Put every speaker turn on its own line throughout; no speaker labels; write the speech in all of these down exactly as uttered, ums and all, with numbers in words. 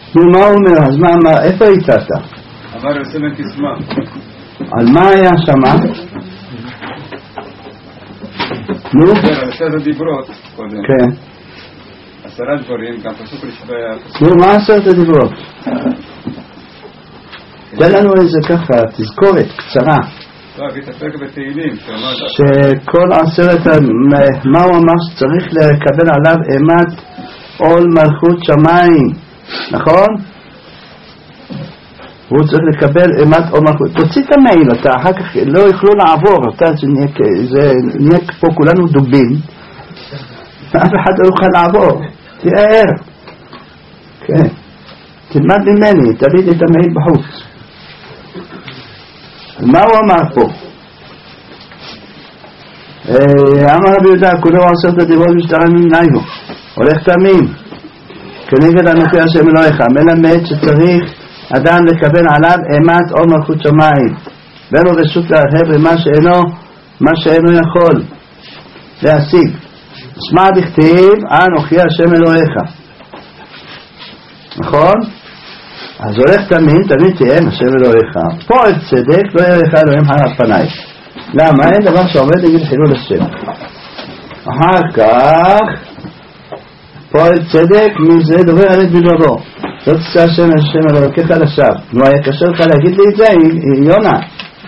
מה הוא אומר? אז מה, מה, איפה היית אתה?
אמר יוסף בן קיסמא.
על מה היה שמה? נו?
עשרת הדיברות קודם.
כן.
עשרה דברים, גם פסוק לשבע...
נו, מה עשרת הדיברות? תן לנו איזה ככה, תזכורת קצרה.
לא, הביא את הפרק בתהילים.
שכל עשרת, מה הוא אמר שצריך לקבל עליו אימת עול מלכות שמיים, נכון? הוא צריך לקבל אימת עול מלכות. תוציא את המייל, אתה אחר כך לא יוכלו לעבור, אתה נהיה פה כולנו דובים, אף אחד לא יוכל לעבור, תיאר. כן, תלמד ממני, תביד את המייל בחוץ. מה הוא אמר פה? אמר רבי יהודה, כולו עשרת הדיברות משתרם ממנהיו, הולך תמים כנגד אנוכי השם אלוהיך, מלמד שצריך אדם לקבל עליו אימת עול מלכות שמיים, ואין לו רשות להרהר במה שאינו מה שאינו יכול להשיג. שמע דכתיב אנוכי השם אלוהיך, נכון? אז הולך תמים, תמיד תהיה השם אלוהיך. פועל צדק לא יראה לך אלוהים על פניי. למה? אין דבר שעומד נגד חילול השם. אחר כך פועל צדק מזה דובר על את בדברו, לא תשא השם השם אלוהיך לשווא. נו, היה קשה לך להגיד לי את זה, יונה?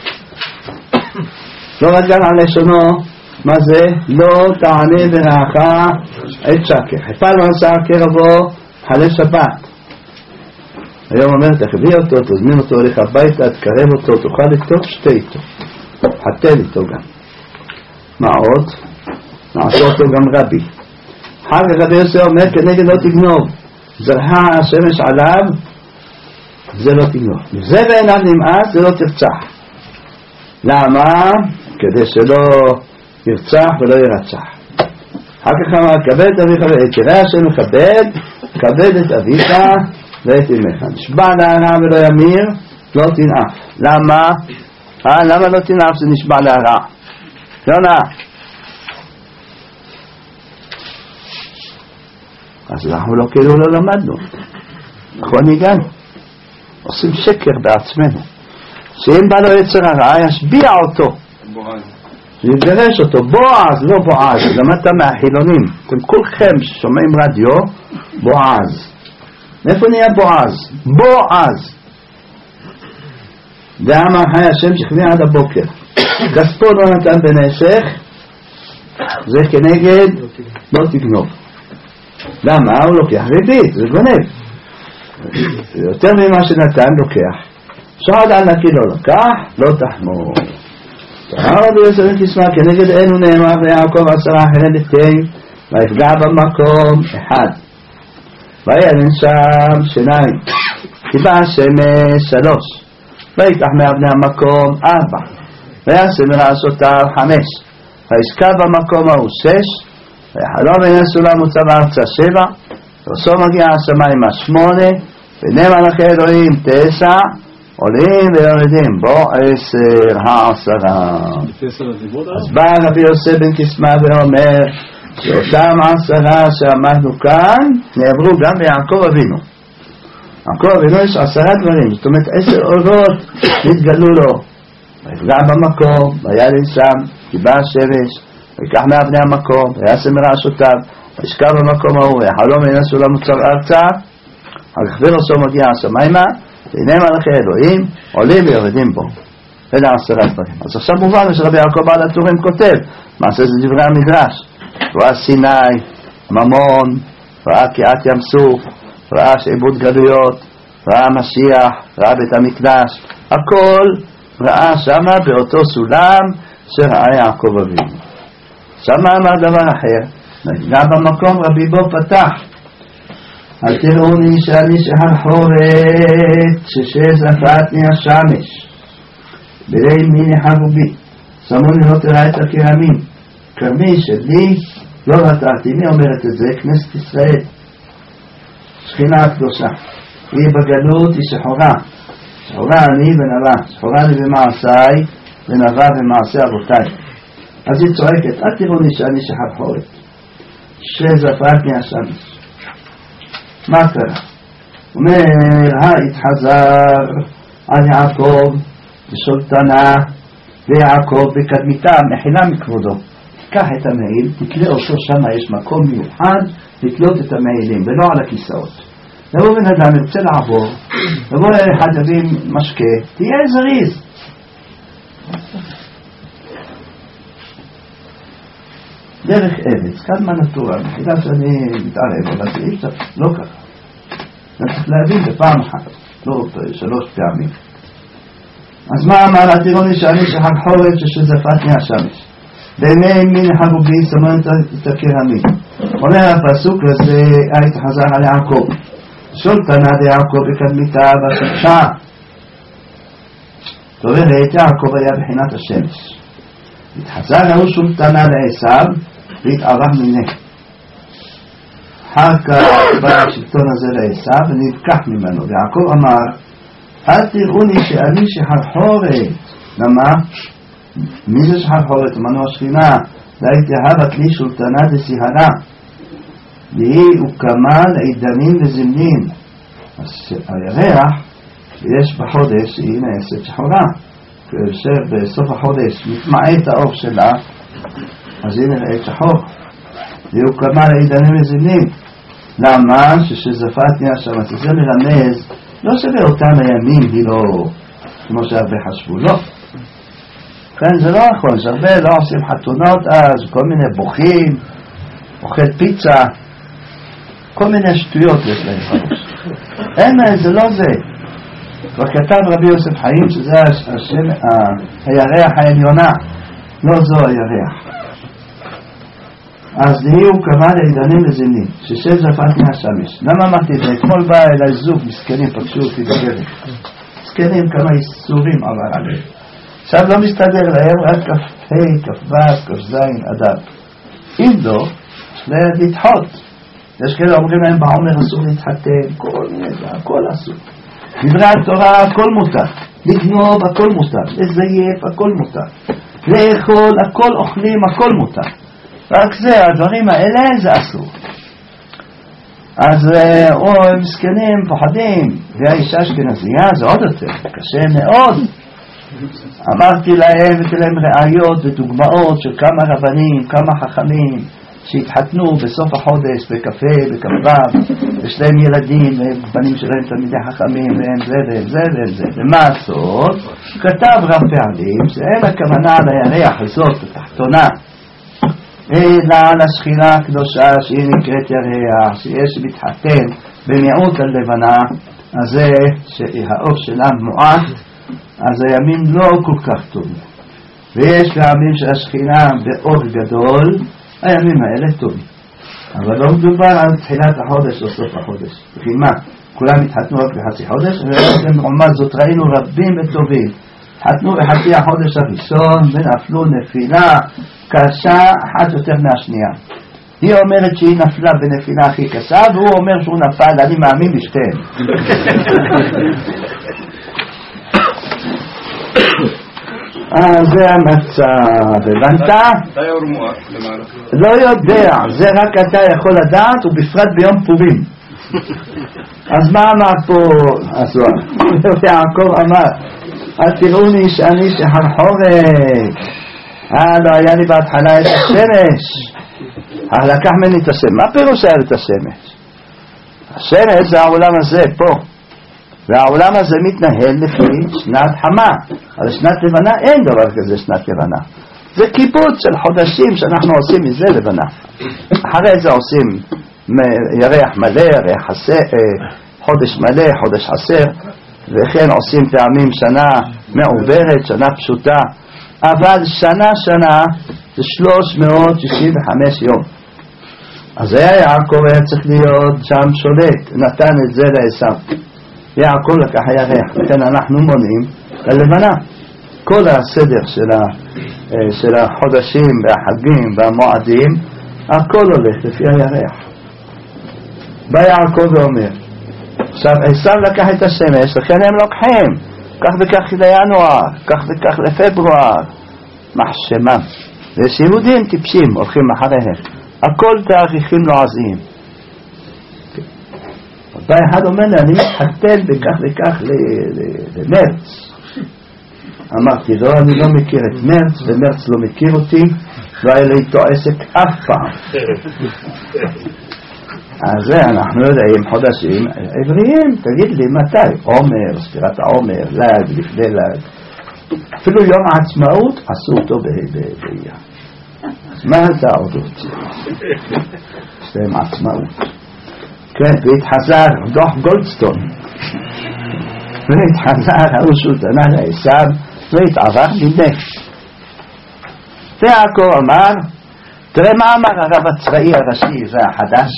לא רק גם על לשונו, מה זה? לא תענה ברעך את שקר, הפל ועשה קרבו חלה שבת. היום אומר, תחביא אותו, תזמין אותו הולך הביתה, תקרב אותו, תוכל איתו, שתה איתו, חתל איתו גם. מה עוד? נעשה אותו גם רבי. אחר כך רבי יוסף אומר, כנגד לא תגנוב, זרחה השמש עליו, זה לא תגנוב. זה בעיניו נמאס, זה לא תרצח. למה? כדי שלא ירצח ולא ירצח. אחר כך אמר, כבד את אביך ואת תראה השם מכבד, כבד את אביך ואת אמך. נשבע להרע ולא ימיר, לא תנאף. למה? אה, למה לא תנאף זה נשבע להרע? יונה. אז אנחנו לא כאילו לא למדנו. נכון הגענו. עושים שקר בעצמנו. שאם בא לו יצר הרע, ישביע אותו. יגרש אותו. בועז, לא בועז. למדת מהחילונים. אתם כולכם ששומעים רדיו, בועז. מאיפה נהיה בועז? בועז. ואמר חי השם שכבי עד הבוקר. כספו לא נתן בנשך, זה כנגד לא תגנוב. למה? הוא לוקח ריבית, זה גונב. יותר ממה שנתן לוקח. שועד על נקי לא לקח, לא תחמור. אמר רבי יוסף בן קיסמא, כנגד אלו נאמר ויעקב עשרה אחרי לתים, ויפגע במקום אחד. וילן שם שניים, קיבע שמש שלוש, ויקח מאבני המקום ארבע, ויעשה מרעשותיו חמש, וישכב במקום ההוא שש, ויחלום בין הסולם וצב ארצה שבע, ועושו מגיע השמיים השמונה, ביני מלאכי אלוהים תשע, עולים ויורדים בו עשר העשרה. אז בא רבי יוסף בן קיסמא ואומר שאותם עשרה שעמדנו כאן נעברו גם ביעקב אבינו. יעקב אבינו יש עשרה דברים, זאת אומרת עשר אורות נתגלו לו. ויפגע במקום, וילן שם, קיבע השמש, ויקח מאבני המקום, ויעשה מרעשותיו, וישכב במקום ההוא, ויחלום בין הסולם וצב ארצה, אך ורסו מגיע השמיימה, והנה מלאכי אלוהים עולים ויורדים בו. אלה עשרה דברים. אז עכשיו מובן שרבי יעקב בעל הטורים כותב, מעשה זה דברי המדרש. ראה סיני, ממון, ראה קיעת ים סוף, ראה שעבוד גלויות, ראה משיח, ראה בית המקדש, הכל ראה שמה באותו סולם שראה יעקב אבינו. שמה אמר דבר אחר, גם במקום רבי בו פתח, אל תראוני שאני שחרחורת ששזפתני השמש בלי מיני חרובי, שמוני לא תראה את הכרמים, כרמי שלי לא רתעתי. מי אומרת את זה? כנסת ישראל, שכינה הקדושה. היא בגלות, היא שחורה, שחורה אני ונבא, שחורה אני במעשיי ונבא במעשי אבותיי. אז היא צועקת, אל תראוני שאני שחרחורת שזפתני השמש. מה קרה? אומר, התחזר על יעקב בשולטנה, ויעקב בקדמיתה מחילה מכבודו. תיקח את המעיל, תקלה אותו, שם יש מקום מיוחד לתלות את המעילים ולא על הכיסאות. לבוא בן אדם ירצה לעבור, לבוא לאחד יביא משקה, תהיה זריז. דרך ארץ, כאן מה נטורה, מחילה שאני מתערב, אבל זה אי לא ככה. אני צריך להבין בפעם אחת, לא שלוש פעמים. אז מה אמר הטירוני שאני שחק חורף ששזפתני השמש? בימי מין חרובי סמנת את הקרמית. אומר הפסוק הזה, היית חזר על יעקב. שולטנה דיעקב בקדמיתה בשמשה. זאת אומרת, יעקב היה בחינת השמש. התחזר הוא שולטנה לעשיו והתערב מיני. אחר כך בא השלטון הזה לעשיו ונלקח ממנו. ויעקב אמר, אל תראוני שאני שחרחורת. למה? מי זה שחרחורת? אמרנו השכינה. והייתי הבת לי שולטנה דסיהרה. והיא הוקמה לעידנים וזמנים. אז הירח שיש בחודש היא נעשית שחורה. כאשר בסוף החודש מתמעט את האור שלה, אז היא נראית שחור. והיא הוקמה לעידנים וזמנים. למה? ששזפתני השמש. זה מרמז לא שבאותם הימים היא לא כמו שהרבה חשבו, לא. כן, זה לא נכון, שהרבה לא עושים חתונות אז, כל מיני בוכים, אוכל פיצה, כל מיני שטויות יש להם חרוש. אין, זה לא זה. כבר כתב רבי יוסף חיים שזה השם, הירח העליונה, לא זו הירח. אז היא הוקמה לעידנים וזמנים, ששזפתני השמש. למה אמרתי את זה? אתמול בא אליי זוג מסכנים, פגשו אותי בדרך. מסכנים כמה איסורים עבר עליהם. עכשיו לא מסתדר להם רק כ"ה, כ"ו, כ"ז, אדר. אם לא, שלהם לדחות. יש כאלה אומרים להם בעומר אסור להתחתן, כל מיני, הכל אסור. דברי התורה הכל מותר. לגנוב הכל מותר. לזייף הכל מותר. לאכול הכל אוכלים הכל מותר. רק זה, הדברים האלה זה אסור. אז או, הם מסכנים, פוחדים, והאישה אשכנזייה זה עוד יותר, קשה מאוד. אמרתי להם, הבאתי להם ראיות ודוגמאות של כמה רבנים, כמה חכמים שהתחתנו בסוף החודש בקפה, בקפה, יש להם ילדים, בנים שלהם תלמידי חכמים, והם זה והם זה והם זה. ומה הסוד? כתב רב פעלים שאין הכוונה לירח הזאת, התחתונה, אלא לשכינה הקדושה שהיא נקראת ירח, שיש מתחתן במיעוט הלבנה, אז זה שהאור שלה מועט, אז הימים לא כל כך טובים. ויש פעמים שהשכינה באור גדול, הימים האלה טובים. אבל לא מדובר על תחילת החודש או סוף החודש. וכי מה? כולם התחתנו רק בחצי חודש, ולעומת זאת ראינו רבים וטובים. התחתנו בחצי החודש הראשון, ונפלו נפילה קשה אחת יותר מהשנייה. היא אומרת שהיא נפלה בנפילה הכי קשה, והוא אומר שהוא נפל, אני מאמין בשתיהם. אז זה המצב, הבנת? לא יודע, זה רק אתה יכול לדעת, ובפרט ביום פורים. אז מה אמר פה הזוהר? יעקב אמר, אל תראוני שאני שחרחורת. אה, לא היה לי בהתחלה את השמש. אז לקח ממני את השמש. מה פירוש היה את השמש? השמש זה העולם הזה, פה. והעולם הזה מתנהל לפי שנת חמה. אבל שנת לבנה אין דבר כזה שנת לבנה. זה קיבוץ של חודשים שאנחנו עושים מזה לבנה. אחרי זה עושים ירח מלא, ירח חסר, חודש מלא, חודש חסר, וכן עושים פעמים שנה מעוברת, שנה פשוטה. אבל שנה שנה זה שלוש מאות שישים וחמש יום. אז היה יעקב היה צריך להיות שם שולט, נתן את זה לעשיו. יעקב לקח הירח, לכן אנחנו מונים ללבנה. כל הסדר של, ה, של החודשים והחגים והמועדים, הכל הולך לפי הירח. בא יעקב ואומר, עכשיו עשיו לקח את השמש, לכן הם לוקחים כך וכך לינואר, כך וכך לפברואר, מחשמם. ויש יהודים טיפשים הולכים אחריהם, הכל תאריכים לועזיים. בא אחד אומר לי, אני מתחתן בכך וכך למרץ. אמרתי, לא, אני לא מכיר את מרץ, ומרץ לא מכיר אותי, לא היה לי איתו עסק אף פעם. אז זה אנחנו יודעים חודשים עבריים, תגיד לי מתי, עומר, ספירת העומר, לג, לפני לג, אפילו יום העצמאות עשו אותו באייר. אז מה זה עוד רוצה? יש להם עצמאות. כן, והתחזר דוח גולדסטון, והתחזר הרשות ענה לעשיו, והתעבר לנפש. ויעקב אמר, תראה מה אמר הרב הצבאי הראשי, זה החדש.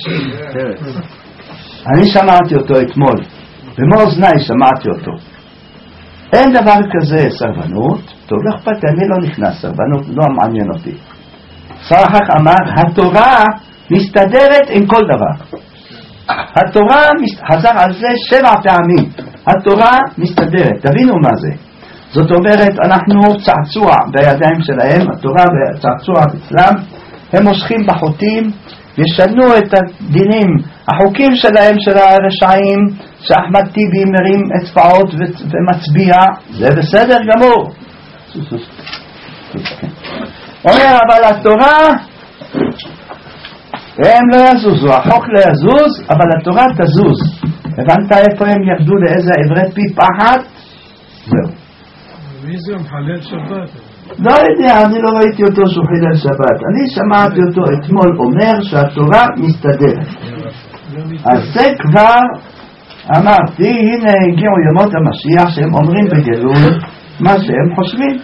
אני שמעתי אותו אתמול, במאזניי שמעתי אותו. אין דבר כזה סרבנות, טוב, לא אכפת, אני לא נכנס, סרבנות לא מעניין אותי. סרחך אמר, התורה מסתדרת עם כל דבר. התורה, חזר על זה שבע פעמים, התורה מסתדרת, תבינו מה זה. זאת אומרת, אנחנו צעצוע בידיים שלהם, התורה והצעצוע אצלם, הם מושכים בחוטים, ישנו את הדינים, החוקים שלהם של הרשעים, שאחמד טיבי מרים אצבעות ומצביע, זה בסדר גמור. אומר, אבל התורה, הם לא יזוזו, החוק לא יזוז, אבל התורה תזוז. הבנת איפה הם ירדו לאיזה עברי פי פחד? זהו.
מי זה מחלל שבת?
לא יודע, אני לא ראיתי אותו שהוא חילל שבת. אני שמעתי אותו אתמול אומר שהתורה מסתדרת. אז זה כבר אמרתי, הנה הגיעו ימות המשיח שהם אומרים בגלוי מה שהם חושבים.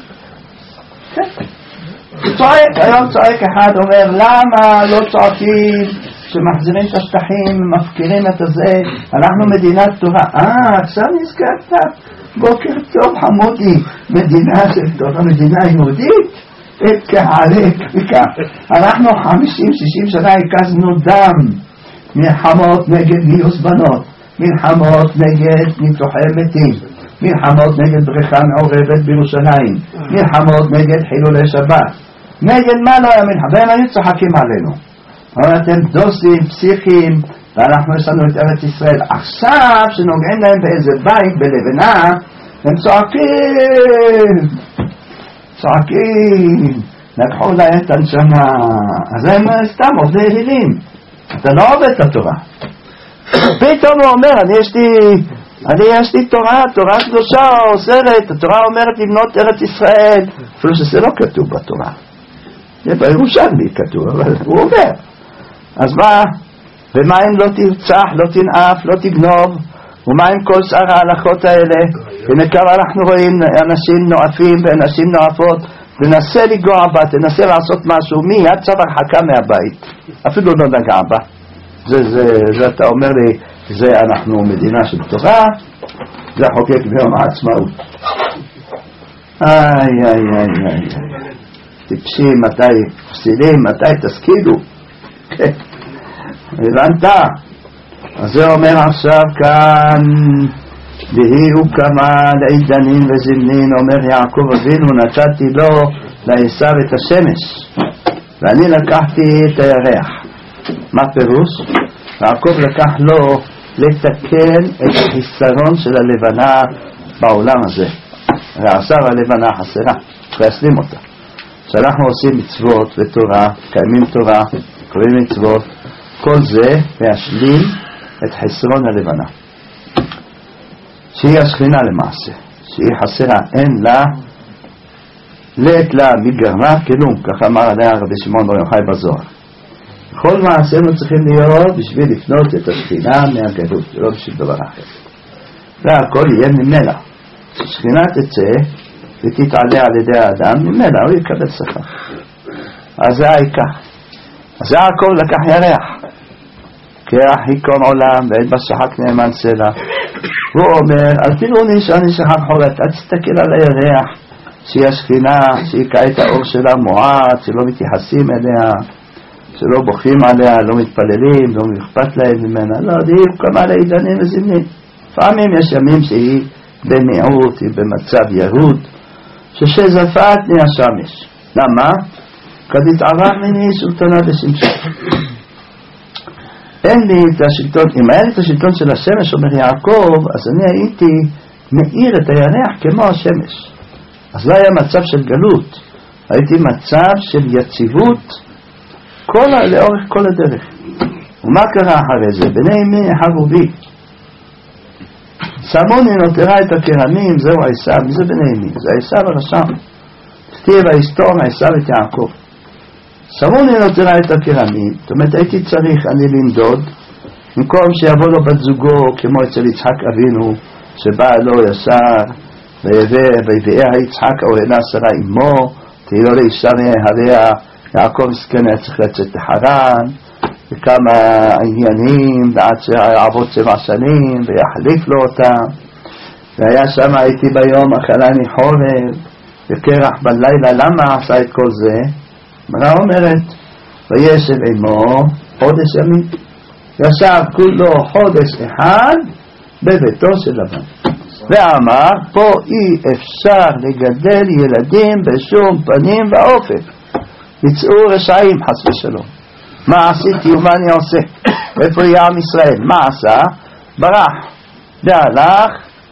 צועק, היום צועק אחד אומר, למה לא צועקים שמחזירים את השטחים, מפקירים את הזה, אנחנו מדינת תורה. אה, עכשיו נזכרת? בוקר טוב חמודי, מדינה של תורה, מדינה יהודית, את כעלק וכך. אנחנו חמישים שישים שנה הקזנו דם, מלחמות נגד גיוס בנות, מלחמות נגד ניתוחי מתים, מלחמות נגד בריכה מעורבת בירושלים, מלחמות נגד חילולי שבת. נגד מה לא היה מלחמה? והם היו צוחקים עלינו. אבל אתם דוסים, פסיכים, ואנחנו יש לנו את ארץ ישראל. עכשיו שנוגעים להם באיזה בית בלבנה, הם צועקים, צועקים, לקחו להם את הנשמה. אז הם סתם עובדי אלילים. אתה לא עובד את התורה. פתאום הוא אומר, אני יש לי, אני יש לי תורה, תורה קדושה אוסרת, התורה אומרת לבנות ארץ ישראל, אפילו שזה לא כתוב בתורה. זה בירושלמי כתוב, אבל הוא אומר. אז מה? ומה אם לא תרצח, לא תנאף, לא תגנוב, ומה עם כל שאר ההלכות האלה? ונקרא אנחנו רואים אנשים נואפים ואנשים נואפות, תנסה לגוע בה, תנסה לעשות משהו, מיד צו הרחקה מהבית, אפילו לא נגע בה. זה, זה, זה אתה אומר לי, זה אנחנו מדינה של תורה, זה חוקק ביום העצמאות. איי איי איי איי טיפשים, מתי פסילים, מתי תשכילו. הבנת? אז זה אומר עכשיו כאן, והיו כמה לעידנים וזמנין, אומר יעקב אבינו, נתתי לו לעשיו את השמש, ואני לקחתי את הירח. מה פירוש? יעקב לקח לו לתקן את החיסרון של הלבנה בעולם הזה. ועכשיו הלבנה חסרה, להסלים אותה. כשאנחנו עושים מצוות ותורה, קיימים תורה, קוראים מצוות, כל זה להשלים את חסרון הלבנה, שהיא השכינה למעשה, שהיא חסרה, אין לה לית לה מגרמה כלום, כך אמר עליה רבי שמעון בר יוחאי בזוהר. כל מעשינו צריכים להיות בשביל לפנות את השכינה מהגלות, לא בשביל דבר אחר. והכל יהיה ממנה. כששכינה תצא ותתעלה על ידי האדם, ממנה הוא יקבל שכר. אז זה העיקר. אז יעקב לקח ירח, כרח יקום עולם ואין בשחק נאמן סלע. הוא אומר, אל תראוני שאני שחק חולת, אל תסתכל על הירח, שהיא השכינה, שהיא כעת האור שלה מועט, שלא מתייחסים אליה, שלא בוכים עליה, לא מתפללים, לא אכפת להם ממנה. לא, היא כמה לעידנים וזמנים. לפעמים יש ימים שהיא במיעוט, היא במצב ירוד, ששזפת ני השמש. למה? כדי תעבר מני סולטנה בשמשך. אין לי את השלטון, אם היה לי את השלטון של השמש, אומר יעקב, אז אני הייתי מאיר את הירח כמו השמש. אז לא היה מצב של גלות, הייתי מצב של יציבות כל, לאורך כל הדרך. ומה קרה אחרי זה? בני מי חרו בי, שמוני נותרה את הכרמים, זהו עשיו. מי זה בני מי? זה עשיו הרשע. כתיב ההיסטוריה עשיו את יעקב. שמוני נותרה את הכרמים, זאת אומרת הייתי צריך אני לנדוד, במקום שיבוא לו בת זוגו כמו אצל יצחק אבינו, שבא לו ישר ויביאה יצחק או אינה שרה אמו, תהיה לו לאישה מהריה. יעקב מסכן היה צריך לצאת לחרן וכמה עניינים ועד שיעבוד שבע שנים ויחליף לו אותם, והיה שם הייתי ביום אכלני חורב וקרח בלילה. למה עשה את כל זה? מה אומרת? וישב עמו חודש ימים, ישב כולו חודש אחד בביתו של לבן, ואמר פה אי אפשר לגדל ילדים בשום פנים ואופן, יצאו רשעים חס ושלום. מה עשיתי ומה אני עושה? איפה יהיה עם ישראל? מה עשה? ברח והלך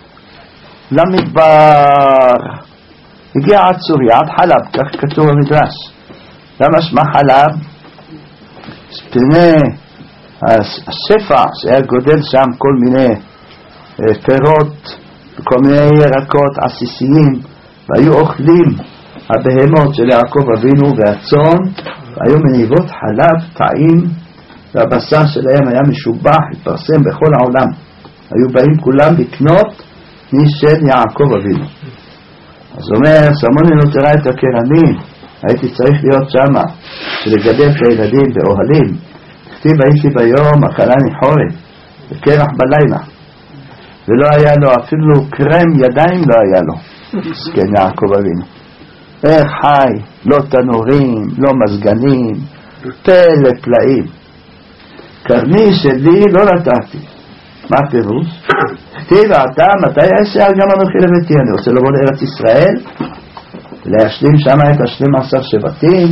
למדבר, הגיע עד סוריה, עד חלב, כך כתוב במדרש. למה שמה חלב? פני השפע שהיה גודל שם כל מיני פירות וכל מיני ירקות עסיסיים, והיו אוכלים הבהמות של יעקב אבינו והצאן, והיו מניבות חלב טעים, והבשר שלהם היה משובח, התפרסם בכל העולם. היו באים כולם לקנות משל יעקב אבינו. אז אומר, שמוני נותרה את הכרמים, הייתי צריך להיות שמה, שלגדל את הילדים באוהלים. כתיב הייתי ביום אכלני חורב וקרח בלילה, ולא היה לו אפילו קרם ידיים, לא היה לו. מסכן יעקב אבינו. איך חי, לא תנורים, לא מזגנים, פלא פלאים. קרני שלי לא נתתי. מה פירוש? כתיב אתה מתי אעשה גם אנוכי לביתי, אני רוצה לבוא לארץ ישראל להשלים שם את השנים עשר שבטים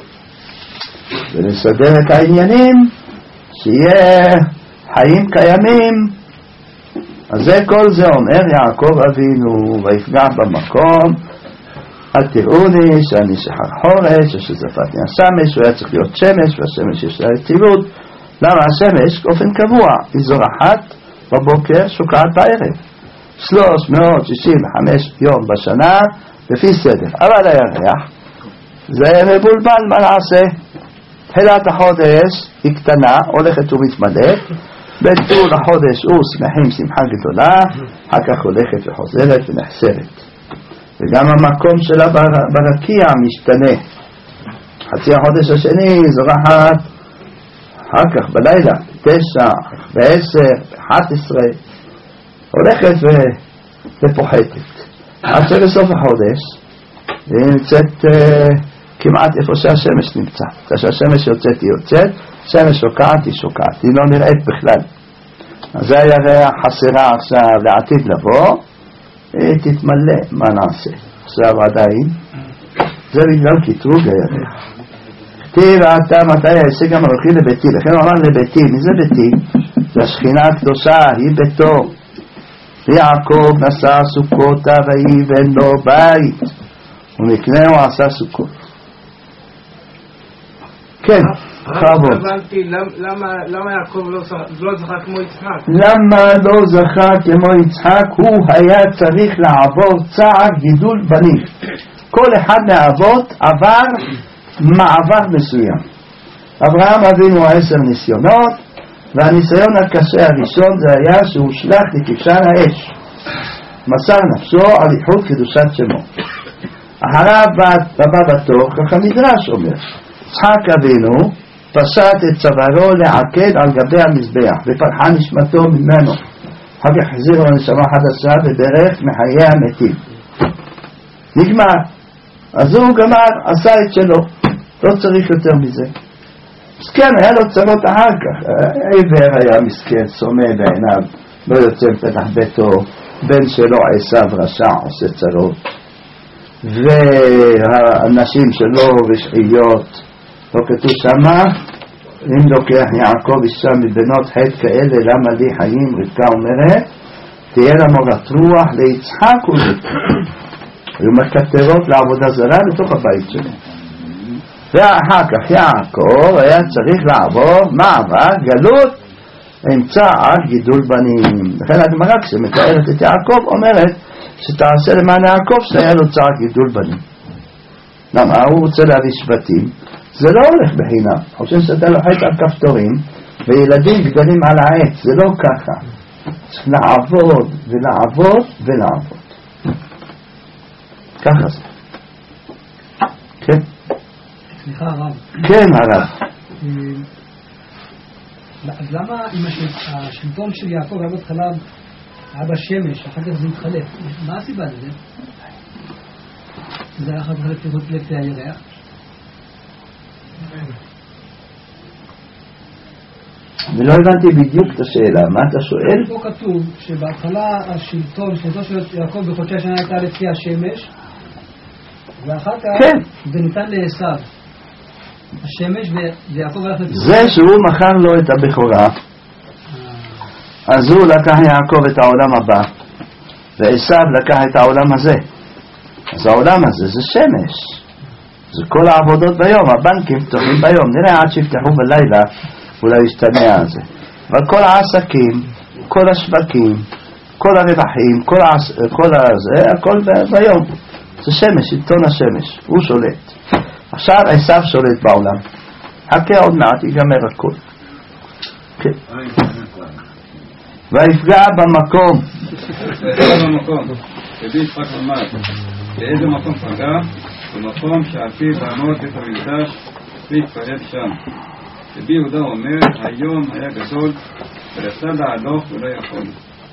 ולסדר את העניינים שיהיה חיים קיימים. אז זה כל זה אומר יעקב אבינו, ויפגע במקום, אל תראוני שאני שחר חורש ששזפתני השמש, הוא היה צריך להיות שמש, והשמש יש לה יציבות. למה השמש? באופן קבוע היא זורחת בבוקר, שוקעת בערב, שלוש מאות שישים וחמש יום בשנה לפי סדר. אבל הירח זה מבולבל, מה נעשה? תחילת החודש היא קטנה, הולכת ומתמלאת, בט"ו לחודש הוא שמחים שמחה גדולה, אחר כך הולכת וחוזרת ונחסרת, וגם המקום שלה ברקיע משתנה. חצי החודש השני זורחת, אחר כך בלילה תשע ועשר אחת עשרה, הולכת ופוחתת עד שבסוף החודש היא נמצאת uh, כמעט איפה שהשמש נמצא. כשהשמש יוצאת היא יוצאת, שמש שוקעת היא שוקעת, היא לא נראית בכלל. אז זה הירח חסרה עכשיו לעתיד לבוא, היא תתמלא. מה נעשה? עכשיו עדיין זה בגלל קטרוג הירח. כתיב אתה מתי אעשה גם אנוכי לביתי, לכן הוא אמר לביתי. מי זה ביתי? זה השכינה הקדושה, היא ביתו. ויעקב נשא סוכותה ויבן לו בית, ומקנה הוא עשה סוכות. כן, חרבות.
למה יעקב לא זכה כמו יצחק?
למה לא זכה כמו יצחק? הוא היה צריך לעבור צער גידול בנים. כל אחד מהאבות עבר מעבר מסוים. אברהם אבינו עשר ניסיונות, והניסיון הקשה הראשון זה היה שהוא שלח לכבשן האש, מסר נפשו על איחוד קדושת שמו. אחריו בא בתור, ככה מדרש אומר, יצחק אבינו פשט את צווארו לעקד על גבי המזבח ופרחה נשמתו ממנו. אחר כך החזיר לו נשמה חדשה וברך מחיי המתים. נגמר. אז הוא גמר, עשה את שלו, לא צריך יותר מזה. מסכן, היה לו צרות אחר כך. העבר היה מסכן, סומא בעיניו, לא יוצא מפתח ביתו, בן שלו עשיו רשע עושה צרות, והאנשים שלו רשעיות. לא כתוב שמה אם לוקח יעקב אישה מבנות חטא כאלה, למה לי חיים? רבקה אומרת, תהיה לה מורת רוח ליצחק ולבקה. היו מקטרות לעבודה זרה לתוך הבית שלו. ואחר כך יעקב היה צריך לעבור מעבר גלות אמצע על גידול בנים. לכן הגמרא כשמתארת את יעקב אומרת שתעשה למען יעקב שהיה לו צער גידול בנים. למה? הוא רוצה להביא שבטים, זה לא הולך בחינם. חושב שאתה לוחץ על כפתורים וילדים גדלים על העץ, זה לא ככה. צריך לעבוד ולעבוד ולעבוד. ככה זה. כן?
סליחה הרב.
כן הרב.
אז למה אם השלטון של יעקב היה בהתחלה היה בשמש, אחר כך זה מתחלף? מה הסיבה לזה? זה היה אחר כך לפי הירח?
ולא הבנתי בדיוק את השאלה, מה אתה שואל?
פה כתוב שבהתחלה השלטון, שלטון של יעקב בחודשי השנה הייתה לפי השמש, ואחר כך זה ניתן לעשיו השמש, ויעקב הלך לפי
זה שהוא מכר לו את הבכורה, אז הוא לקח יעקב את העולם הבא ועשיו לקח את העולם הזה. אז העולם הזה זה שמש, זה כל העבודות ביום, הבנקים פתוחים ביום, נראה עד שיפתחו בלילה אולי ישתנה על זה. אבל כל העסקים, כל השווקים, כל הרווחים, כל, העס... כל הזה, הכל ביום. זה שמש, שלטון השמש, הוא שולט. עכשיו עשיו שולט בעולם. חכה עוד מעט, ייגמר הכל. כן. ויפגע במקום.
ויפגע במקום. רבי יצחק אמר, באיזה מקום פגע? במקום שעל-פי בנות את המקדש והתפלל שם. רבי יהודה אומר, היום היה גדול ורצה להלוך ולא יכול.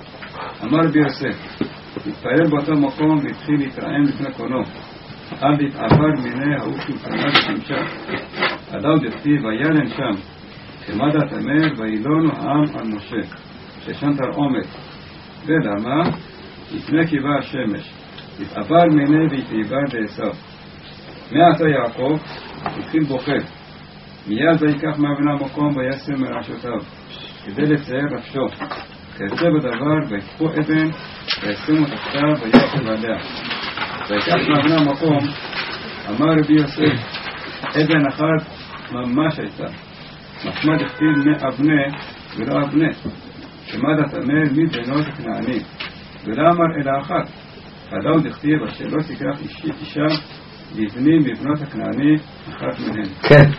אמר רבי יוסף, התפלל באותו מקום והתחיל להתרעם לפני קונו, עד התעבר מיני ההוא שולחנה ושמשה. עדה עוד הכתיב, וילן שם, כמדת אמר, וילונו העם על משה, ששם תרעומת. ולמה? לפני קיבה השמש, התעבר מיני והתעבר לעשיו. מעתה יעקב התחיל בוחד. מיד ויקח מאבן המקום וישם מראשותיו, כדי לצייר נפשו. כיוצא בדבר ויקחו אבן וישימו תחתיו וישב עליה. ויקח מאבן המקום, אמר רבי יוסף, אבן אחת ממש הייתה. משמע דכתיב מאבנה ולא אבנה. שמד התאמר מבנות הכנעני. ולא אמר אלא אחת. חדאו דכתיב אשר לא תקרח אישה לבנים מבנות הכנעני אחת מהן.
כן.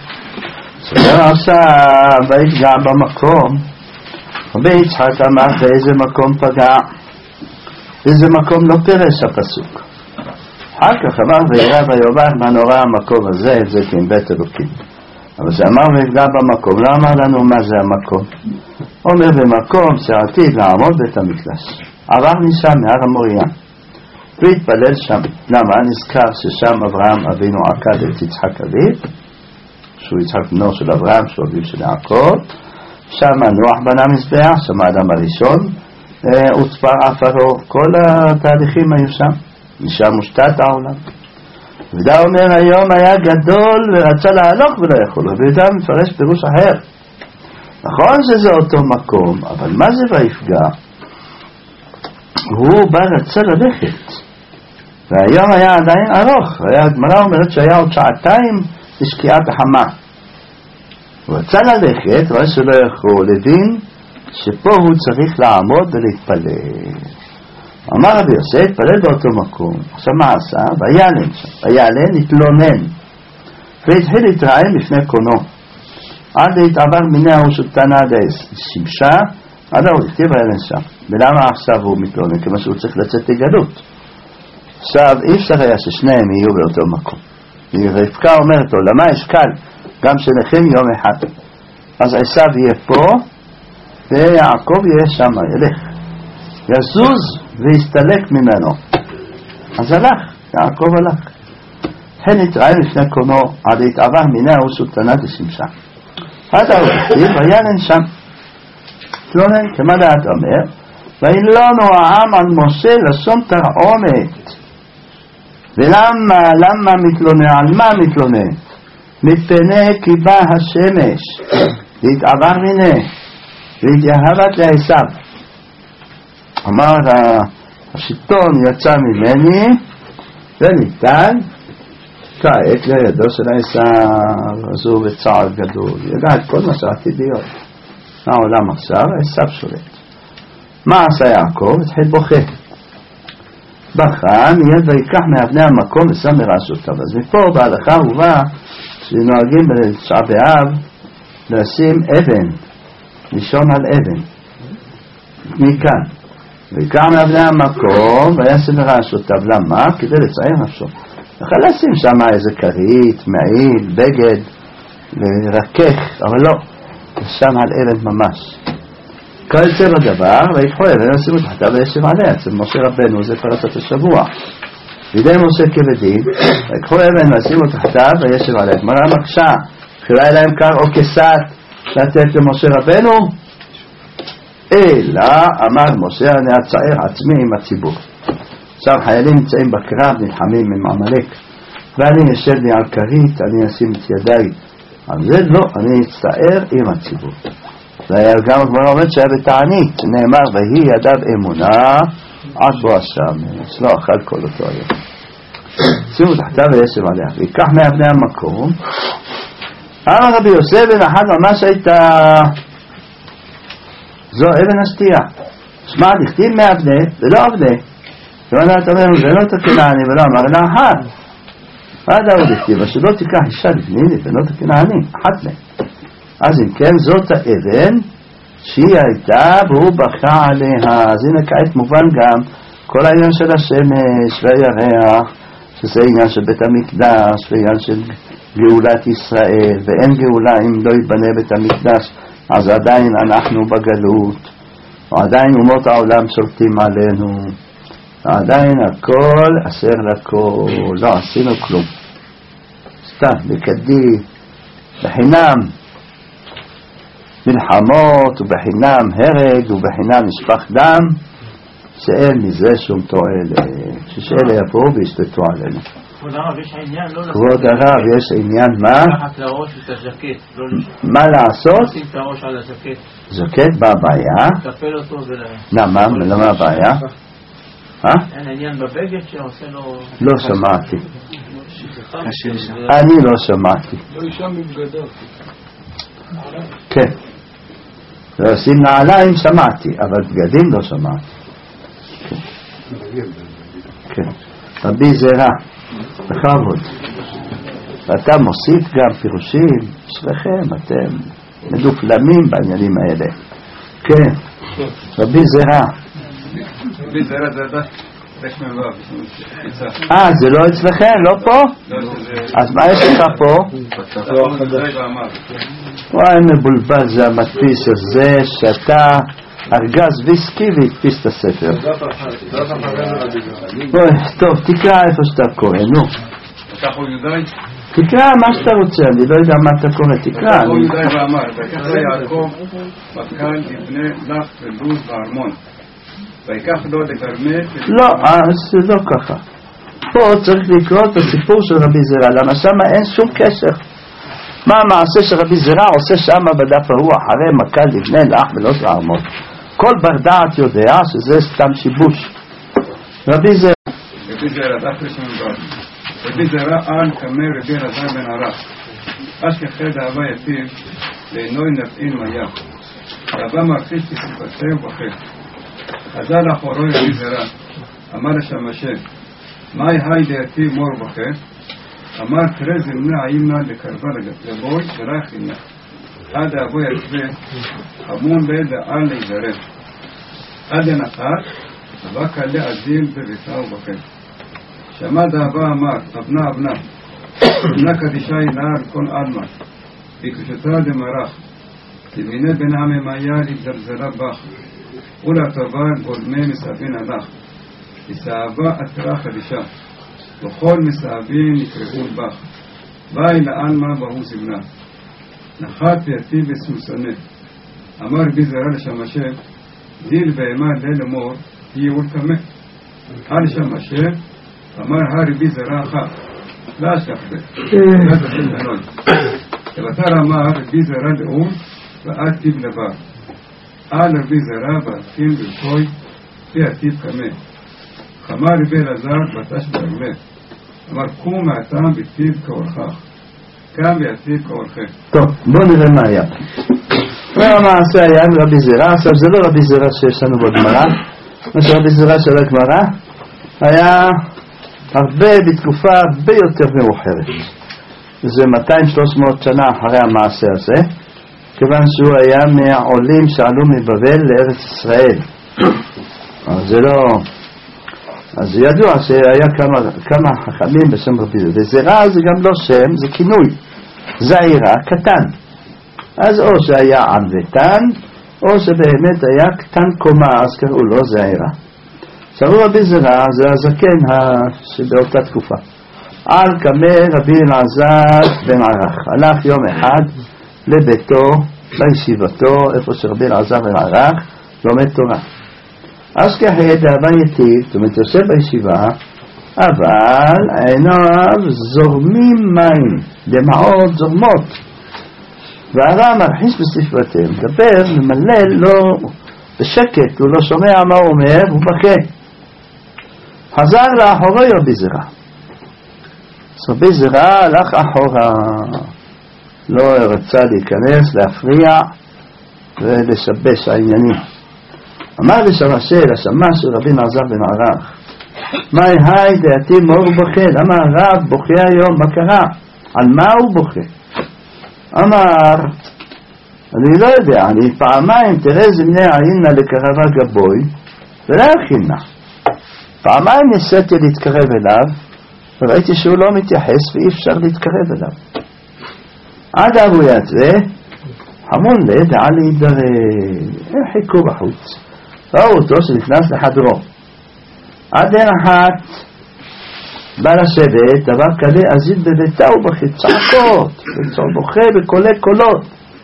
סדר עכשיו ויפגע במקום. רבי יצחק אמר באיזה מקום פגע, איזה מקום לא פירש הפסוק. אחר כך אמר וירא ויאמר מה נורא המקום הזה, זה כן בית אלוקים. אבל זה אמר ויפגע במקום, לא אמר לנו מה זה המקום. אומר במקום שעתיד לעמוד בית המקדש. עבר משם מהר המוריה והתפלל שם. למה? נזכר ששם אברהם אבינו עקד את יצחק אביו, שהוא יצחק בנו של אברהם, שהוא אביו של יעקב. שם נוח בנה מזבח, שם האדם הראשון הוצפר עפרו, כל התהליכים היו שם, משם מושתת העולם. ויהודה אומר היום היה גדול ורצה להלוך ולא יכול, ויהודה מפרש פירוש אחר. נכון שזה אותו מקום, אבל מה זה ויפגע? הוא בא רצה ללכת, והיום היה עדיין ארוך, הגמרא אומרת שהיה עוד שעתיים לשקיעת החמה. הוא רצה ללכת, אבל שלא יכול, לבין שפה הוא צריך לעמוד ולהתפלל. אמר רבי יוסף, התפלל באותו מקום. עכשיו מה עשה? וילן שם, וילן התלונן והתחיל להתרעם לפני קונו עד להתעבר מיני ההוא שולטנה עד שמשה, עד ההוא הכתיב וילן שם. ולמה עכשיו הוא מתלונן? כמו שהוא צריך לצאת לגלות. עכשיו אי אפשר היה ששניהם יהיו באותו מקום. רבקה אומרת לו, למה יש קל גם שניכם יום אחד? אז עשיו יהיה פה ויעקב יהיה שם, ילך יזוז ויסתלק ממנו. אז הלך, יעקב הלך. כן התראה לפני קונו עד התעבר מיני ההוא שולטנה דשמשה. עד ההוא הכתיב וילן שם. תלונן כמה דעת אומר, וילונו העם על משה לשון תרעומת. ולמה, למה מתלונן? על מה מתלונן? מפני כי בא השמש להתעבר מיניה והתייהבת לעשיו. אמר השלטון יצא ממני וניתן כעת לידו של עשיו. אז הוא בצער גדול ידע את כל מה שעתיד להיות העולם עכשיו. עשיו שולט. מה עשה יעקב? התחיל בוכה, בכה, מיד ויקח מאבני המקום ושם מראשותיו. אז מפה בהלכה הובא שנוהגים בתשעה באב לשים אבן, לישון על אבן. מכאן ויקח מאבני המקום וישים מראשותיו. למה? כדי לצייר נפשו. יכול לשים שם איזה כרית, מעיל, בגד, לרכך, אבל לא, שם על אבן ממש. כל צבע דבר, ויקחו אבן וישימו תחתיו וישב עליה. אצל משה רבנו זה פרשת השבוע. בידי משה כבדים, ויקחו אבן וישימו תחתיו וישב עליה. גמרא מקשה, חילה להם קר או כסת לתת למשה רבנו? אלא אמר משה, אני אצער עצמי עם הציבור. עכשיו חיילים נמצאים בקרב, נלחמים עם עמלק, ואני יושב לי על כרית, אני אשים את ידיי על זה, לא, אני אצטער עם הציבור. גם הגמרא אומרת שהיה בתענית, נאמר והיא ידיו אמונה עד בוא השמש, לא אכל כל אותו היום. שימו תחתיו וישב עליה, ויקח מאבני המקום. אמר רבי יוסף בן אחד ממש הייתה זו אבן השתייה. שמע, דכתיב מאבני ולא אבני. ואומר אתה אומר, זה לא תקנעני ולא אמר לה אחת. עד ההוא דכתיב, שלא תיקח אישה לבני ולא תקנעני, אחת מהם. אז אם כן, זאת האבן שהיא הייתה והוא בכה עליה. אז הנה כעת מובן גם כל העניין של השמש והירח, שזה עניין של בית המקדש ועניין של גאולת ישראל, ואין גאולה אם לא ייבנה בית המקדש. אז עדיין אנחנו בגלות, ועדיין אומות העולם שולטים עלינו, ועדיין הכל אסר לכל, לא עשינו כלום, סתם בקדי, בחינם מלחמות ובחינם הרג ובחינם נשפך דם, שאין מזה שום תועלת, שאלה יבואו וישתתו עלינו.
כבוד הרב, יש עניין לא לעשות.
כבוד הרב, יש עניין מה?
לקחת לראש את הז'קט.
מה לעשות?
לשים את הראש על הז'קט.
ז'קט, מה הבעיה?
לטפל אותו ול...
למה? למה הבעיה? אה?
אין עניין בבגד שעושה לו...
לא שמעתי. אני לא שמעתי.
לא אישה מבגדות.
כן. לשים נעליים שמעתי, אבל בגדים לא שמעתי. כן. רבי זרע, בכבוד. ואתה מוסיף גם פירושים, שלכם, אתם מדופלמים בעניינים האלה. כן. רבי זרע.
רבי זרע זה אתה?
אה, זה לא אצלכם, לא פה? אז מה יש לך פה? וואי, מבולבל, זה המדפיס הזה שאתה ארגז ויסקי והדפיס את הספר. טוב, תקרא איפה שאתה קורא, נו. תקרא מה שאתה רוצה, אני לא יודע מה אתה קורא, תקרא.
אתה הוא ידעי ואמר, ויקח יעקב בקל יבנה לך ולוז בארמון. ויקח לו לגרמי...
לא, זה לא ככה. פה צריך לקרוא את הסיפור של רבי זרע, למה שמה אין שום קשר. מה המעשה של רבי זרע עושה שמה בדף ההוא אחרי מקל לבנה לך ולוז בארמון? כל בר דעת יודע שזה סתם שיבוש. רבי זרע...
רבי זרע, דף ראשון בר. רבי זרע על כמי רבי אלעזר בן ערך. אשכחי דאבה יתיב לעינוי נפעין מייח. דאבה מרחיק כסיפתהו בחך. חזר אחורו רבי זרע. אמר לשמשי, מאי היי דעתי מור בחך? אמר תראה זמנה עימנה לקרבה לגבוי שרח אינה. עד אבוי יתווה חמון ביד על להיזרף. עד הנחת אבא קלה עזיל בביתה ובחך. שעמד האבא אמר, אבנה אבנה, אבנה קדישה אלה על כל אלמה, בקשתה דמרח, תמיני בן הממיה להתזלזלה בך, ולטובה גולמי מסעבין הלך, מסעבה עתרה חדישה, וכל מסעבין נקרבו בך, באי לאלמה בהו סבנה, נחת יתי בסוסנה, אמר בי זרע לשמשי, דיל בהמה ליל אמור, היא ולקמה, על שמשי, אמר הרבי זרע אחת, לא אשכח זה. זה השם בנוי. ובתר אמר, רבי זרע לאום, ועד טיב נבר. על רבי זרע ועתים ולכוי, פי עתיב קמה. חמה רבי אלעזר, בתש ברגלך. אמר, קום מהטעם בטיב כאורכך. קם ויציב כאורכך.
טוב, בואו נראה מה היה. המעשה היה עם רבי זרע. עכשיו זה לא רבי זרע שיש לנו בגמרא. מה שרבי זרע של הגמרא היה הרבה בתקופה הרבה יותר מאוחרת. זה מאתיים שלוש מאות שנה אחרי המעשה הזה, כיוון שהוא היה מהעולים שעלו מבבל לארץ ישראל. אז זה לא... אז ידוע שהיה כמה, כמה חכמים בשם רבי זרע. וזרע זה גם לא שם, זה כינוי. זעירה, קטן. אז או שהיה ענוותן, או שבאמת היה קטן קומה, אז קראו לו זעירה. עכשיו רבי זרע זה הזקן שבאותה תקופה. על קמה רבי אלעזר בן ערך. הלך יום אחד לביתו, לישיבתו, איפה שרבי אלעזר בן ערך לומד תורה. אז כחד דאבה יתיב, זאת אומרת יושב בישיבה, אבל עיניו זורמים מים, דמעות זורמות. והרב מרחיש בספרותיהם, מדבר, ממלל לו בשקט, הוא לא שומע מה הוא אומר, הוא בכה. חזר לאחורי רבי זרע. אז רבי זרע הלך אחורה, לא רצה להיכנס, להפריע ולשבש העניינים. אמר לשמשל, השמש של רבי אלעזר בן ערך, מה היי דעתי מור בוכה? למה הרב בוכה היום? מה קרה? על מה הוא בוכה? אמר, אני לא יודע, אני פעמיים תראה זמני עינה לקרבה גבוי ולא הכינה. פעמיים ניסיתי להתקרב אליו וראיתי שהוא לא מתייחס ואי אפשר להתקרב אליו. עד אבו יתווה חמון ליד עלי דרי, הם חיכו בחוץ, ראו אותו שנכנס לחדרו. עד אין אחת בא לשבת, דבר כזה עזית בביתה ובכה צעקות, בוכה בקולי קולות.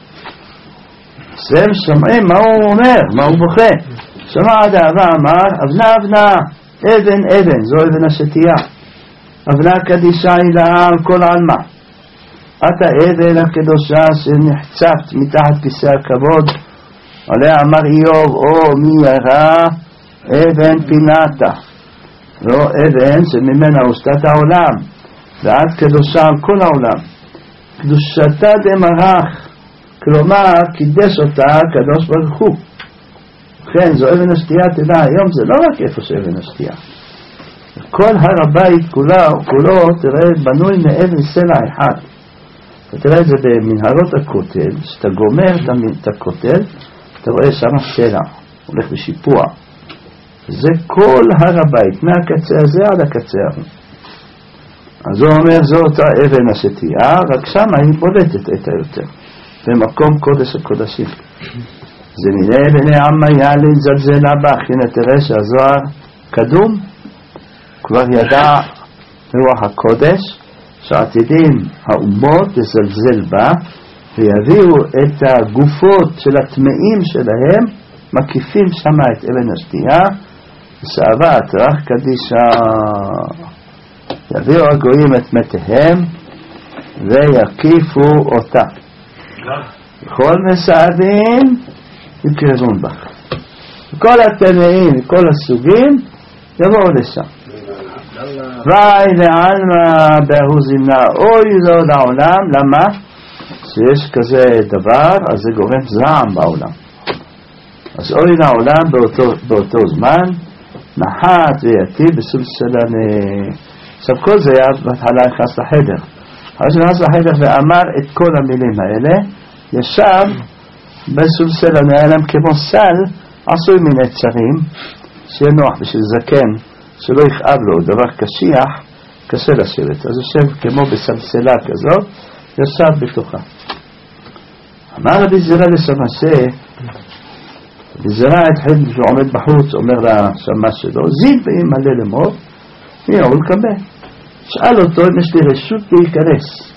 הם שומעים מה הוא אומר, מה הוא בוכה. שמע עד אהבה אמר, אבנה אבנה, אבן אבן, זו אבן השתייה. אבנה קדישה היא לה על כל עלמה. אתה אבן הקדושה שנחצת מתחת כיסא הכבוד, עליה אמר איוב, או מי ירא אבן פינתה. לא אבן שממנה הוסתת העולם, ועד קדושה על כל העולם. קדושתה דמרח, כלומר קידש אותה הקדוש ברוך הוא. כן, זו אבן השתייה, תדע, היום זה לא רק איפה שאבן השתייה. כל הר הבית כולו, כולו תראה בנוי מאבן סלע אחד. ותראה את זה במנהרות הכותל, שאתה גומר את הכותל, אתה רואה שם סלע, הולך בשיפוע. זה כל הר הבית, מהקצה הזה עד הקצה הזה. אז הוא אומר, זו אותה אבן השתייה, רק שם היא בולטת את היותר. במקום קודש הקודשים. זה מיני בני עמה יעלי זלזלה בה, הנה תראה שהזוהר קדום, כבר ידע רוח הקודש, שעתידים האומות לזלזל בה, ויביאו את הגופות של הטמאים שלהם, מקיפים שמה את אבן השתייה, ושאבת רח קדישה, יביאו הגויים את מתיהם, ויקיפו אותה. כל מסעדים יקרבון בה. כל הטמאים, כל הסוגים, יבואו לשם. ואי לעלמא באהו זמנה, אוי לא לעולם, למה? שיש כזה דבר, אז זה גורם זעם בעולם. אז אוי לעולם באותו, באותו זמן, נחת ויתיב בסולסלן. עכשיו כל זה היה בהתחלה נכנס לחדר. אז נכנס לחדר ואמר את כל המילים האלה, ישב בסולסלן, היה להם כמו סל, עשוי מן עצרים, שיהיה נוח בשביל זקן, שלא יכאב לו, דבר קשיח, קשה לשבת. אז יושב כמו בסלסלה כזאת, ישב בתוכה. אמר רבי זרע לשמשה, רבי זרע התחיל שהוא עומד בחוץ, אומר לשמש שלו, זיל ואם מלא למות, הנה הוא לקבל. שאל אותו אם יש לי רשות להיכנס.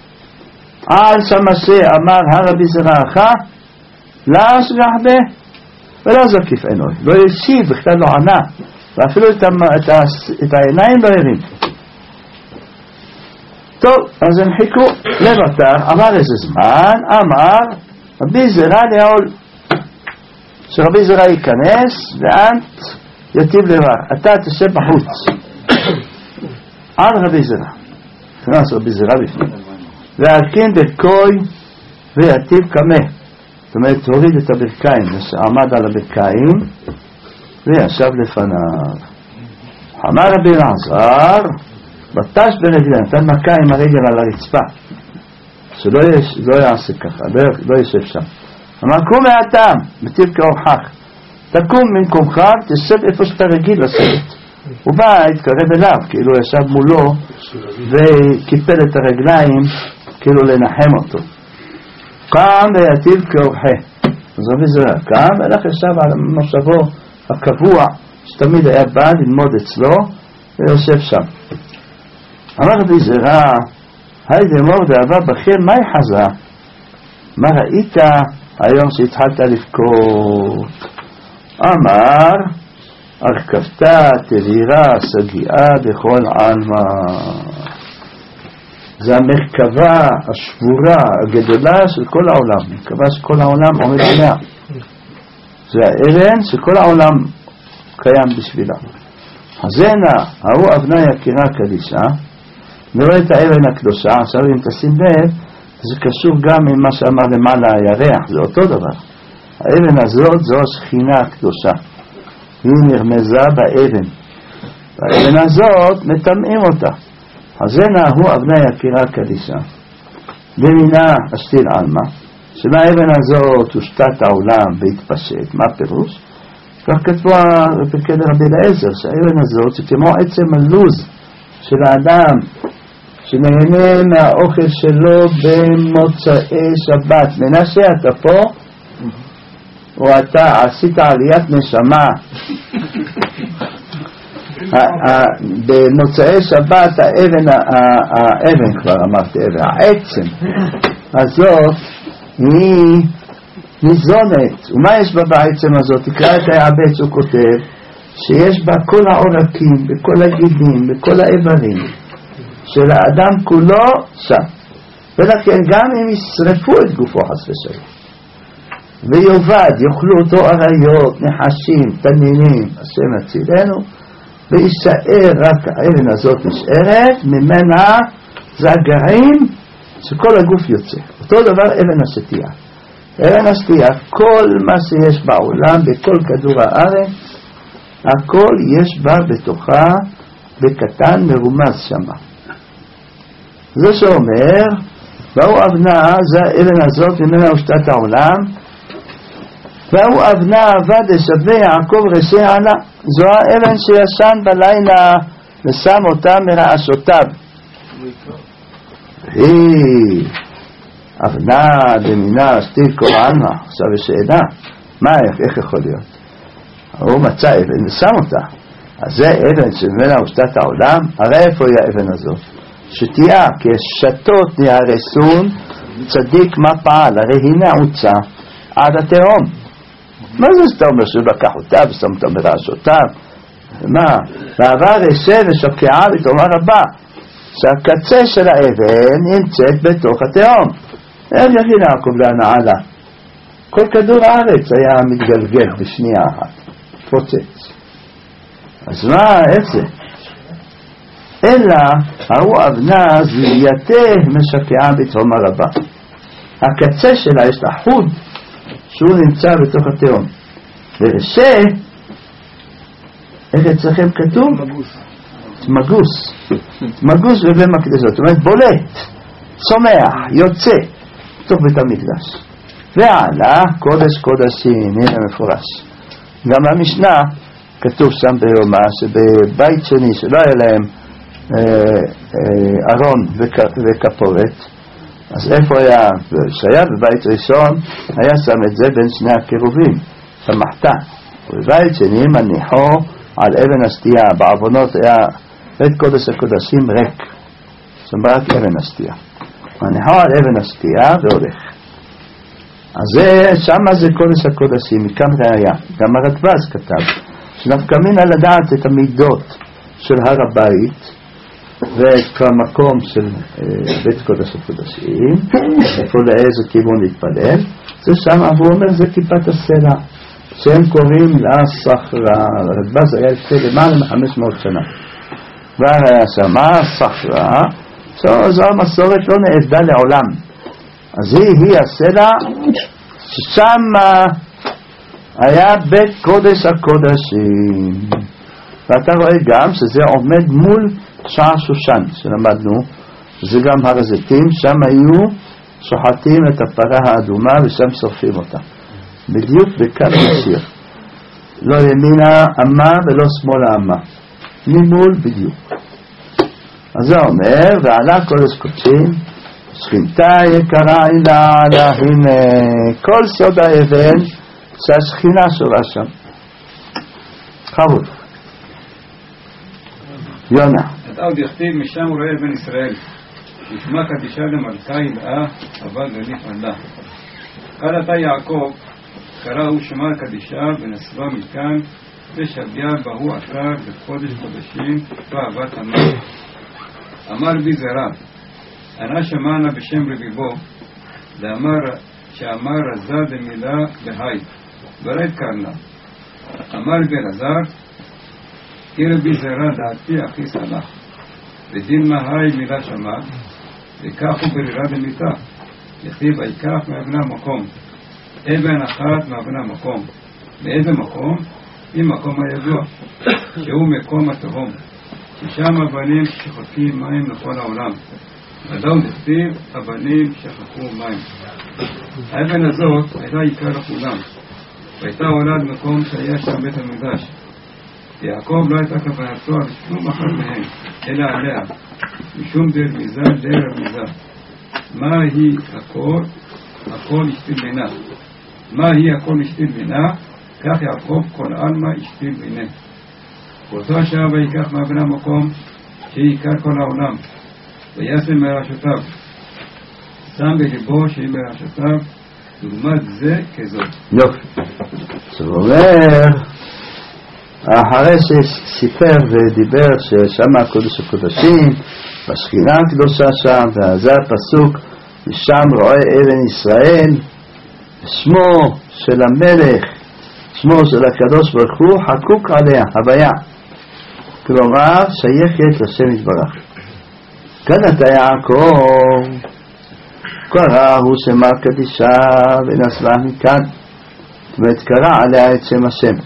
על שמשה אמר הרבי זרעך, לא אשגח בה, ולא זקיף עינוי. לא ישיב, בכלל לא ענה. ואפילו את, את, את העיניים לא הרים. טוב, אז הם חיכו לבטח, עבר איזה זמן, אמר רבי זרע לעול, שרבי זרע ייכנס ואנט יטיב לבך, אתה תשב בחוץ על רבי זרע, נכנס רבי זרע בפנים והרכין ברכוי ויטיב קמה, זאת אומרת הוריד את הברכיים, עמד על הברכיים וישב לפניו. אמר רבי אלעזר בטש ברגליים, נתן מכה עם הרגל על הרצפה שלא יש, לא יעשה ככה, לא, לא ישב שם. אמר קום מהטעם מטיב כאורחך, תקום ממקומך תשב איפה שאתה רגיל לשבת. הוא בא, התקרב אליו, כאילו ישב מולו וקיפל את הרגליים כאילו לנחם אותו. קם ויטיב כאורחה, אז רבי זרע קם והלך ישב על מושבו הקבוע שתמיד היה בא ללמוד אצלו ויושב שם. אמר רבי זרע היידה מור דאבה בכם מה יחזה, מה ראית היום שהתחלת לבכות? אמר הרכבתה תבירה סגיעה בכל עלמא, זה המרכבה השבורה הגדולה של כל העולם, מרכבה שכל העולם עומד עליה, זה האבן שכל העולם קיים בשבילה. הזנה ההוא אבנה יקירה קדישה, נראה את האבן הקדושה. עכשיו אם תשים לב, זה קשור גם עם מה שאמר למעלה הירח, זה אותו דבר. האבן הזאת זו השכינה הקדושה, היא נרמזה באבן, והאבן הזאת מטמאים אותה. הזנה הוא אבנה יקירה קדישה ומינה אשתיל עלמא, שמהאבן הזאת הושתת העולם והתפשט. מה פירוש? כך כתבו בפרקי רבי אליעזר, שהאבן הזאת זה כמו עצם הלוז של האדם שנהנה מהאוכל שלו במוצאי שבת. מנשה, אתה פה? או אתה עשית עליית נשמה? במוצאי שבת האבן, האבן כבר אמרתי, העצם הזאת היא ניזונת. ומה יש בה בעצם הזאת? תקרא את היעבץ, הוא כותב שיש בה כל העורקים וכל הגידים וכל האיברים של האדם כולו שם, ולכן גם אם ישרפו את גופו חס ושלום ויובד, יאכלו אותו אריות, נחשים, תנינים, השם הצילנו, וישאר רק האבן הזאת נשארת, ממנה זה הגרעין שכל הגוף יוצא. אותו דבר אבן השתייה. אבן השתייה, כל מה שיש בעולם, בכל כדור הארץ, הכל יש בה בתוכה בקטן מרומז שמה. זה שאומר והוא אבנה, זה האבן הזאת ממנה הושתת העולם, והוא אבנה עבד שווה יעקב רשי עלה, זו האבן שישן בלילה ושם אותה מרעשותיו. היא אבנה דמינה שתיל כל עלמא. עכשיו יש שאלה, מה, איך יכול להיות? הוא מצא אבן ושם אותה, אז זה אבן שממנה הושתת העולם. הרי איפה היא האבן הזאת? שתייה, כי שתות נהרסון צדיק מה פעל, הרי היא נעוצה עד התהום. מה זה שאתה אומר שהוא לקח אותה ושם אותה מרעשותיו? מה? ועבר רשע ושוקעה ותאמר רבה שהקצה של האבן נמצאת בתוך התהום. איך יכין יעקב להנעלה? כל כדור הארץ היה מתגלגל בשנייה אחת, פוצץ. אז מה, איך זה? אלא ההוא אבנה זלייתה משקעה בתהום הרבה, הקצה שלה יש לה חוד שהוא נמצא בתוך התהום. ורשע, איך אצלכם כתוב? מגוס. מגוס בבית המקדש, זאת אומרת בולט, צומח, יוצא בתוך בית המקדש. ועלה קודש קודשים, הנה מפורש. גם המשנה כתוב שם ביומא שבבית שני שלא היה להם ארון וכפורת, אז איפה היה? שהיה בבית ראשון היה שם את זה בין שני הקירובים, שמחתה. ובבית שני מניחו על אבן השתייה. בעוונות היה בית קודש הקודשים ריק, שם רק אבן השתייה, מניחו על אבן השתייה והולך. אז זה, שמה זה קודש הקודשים, מכאן ראיה. גם הרדב"ז כתב שנפקא מינה לדעת את המידות של הר הבית, וכמקום של בית קודש הקודשים, איפה לאיזה כיוון להתפלל, זה שם, והוא אומר, זה כיפת הסלע, שהם קוראים לה סחרה. הרדב"ז היה לפני למעלה מחמש מאות שנה. כבר היה שמה סחרה, זו המסורת לא נעבדה לעולם. אז היא, היא הסלע, ששם היה בית קודש הקודשים. ואתה רואה גם שזה עומד מול שער שושן שלמדנו, זה גם הר הזיתים, שם היו שוחטים את הפרה האדומה ושם שורפים אותה. בדיוק בקו ישיר. לא ימינה אמה ולא שמאלה אמה. ממול בדיוק. אז זה אומר, ועלה קודש קודשים, שכינתה יקרה אילה עלה, הנה כל סוד האבן שהשכינה שורה שם. חבוד. יונה.
אתה עוד יכתיב משם הוא רואה בן ישראל. ישמע קדישה למלכה הילאה, אבל גליף עלה. קל אתה יעקב, קרא הוא שמע קדישה ונסבה מכאן, ושביה בהו עקר בקודש קודשים, ואהבת אמר. אמר בי זרע, אנא שמענה בשם רביבו, ואמר שאמר רזה דמילה בהי, ורד קרנה. אמר בי רזר, כי רבי זרע דעתי אחי סלח, ודין מהי מילה שמע, וכך הוא ברירה דמיתה, יכתיב ויקח מאבני המקום, אבן אחת מאבני המקום. מאיזה מקום? עם מקום הידוע, שהוא מקום התהום, ששם אבנים ששחקים מים לכל העולם. ודאו דכתיב אבנים שחקו מים. האבן הזאת הייתה עיקר לכולם, והייתה עולה למקום שהיה שם בית המקדש. יעקב לא הייתה כוונתו על שום אחת מהם, אלא עליה, משום דר מיזה דר מיזה. מה היא הכל? הכל השתיל בינה. מה היא הכל השתיל בינה? כך יעקב כל עלמא השתיל בינה. באותו השעה ויקח מאבן המקום שהיא עיקר כל העולם, וישם מרשותיו. שם בליבו שהיא מרשותיו, דוגמת זה כזאת.
יופי. זאת אומרת, אחרי שסיפר ודיבר ששם הקודש הקודשים, בשכינה הקדושה שם, וזה הפסוק, ושם רואה אבן ישראל, שמו של המלך, שמו של הקדוש ברוך הוא, חקוק עליה, הוויה. כלומר, שייכת לשם יתברך. כאן אתה יעקב, קרא הוא שמע קדישה ונסבה מכאן, וקרא עליה את שם השם.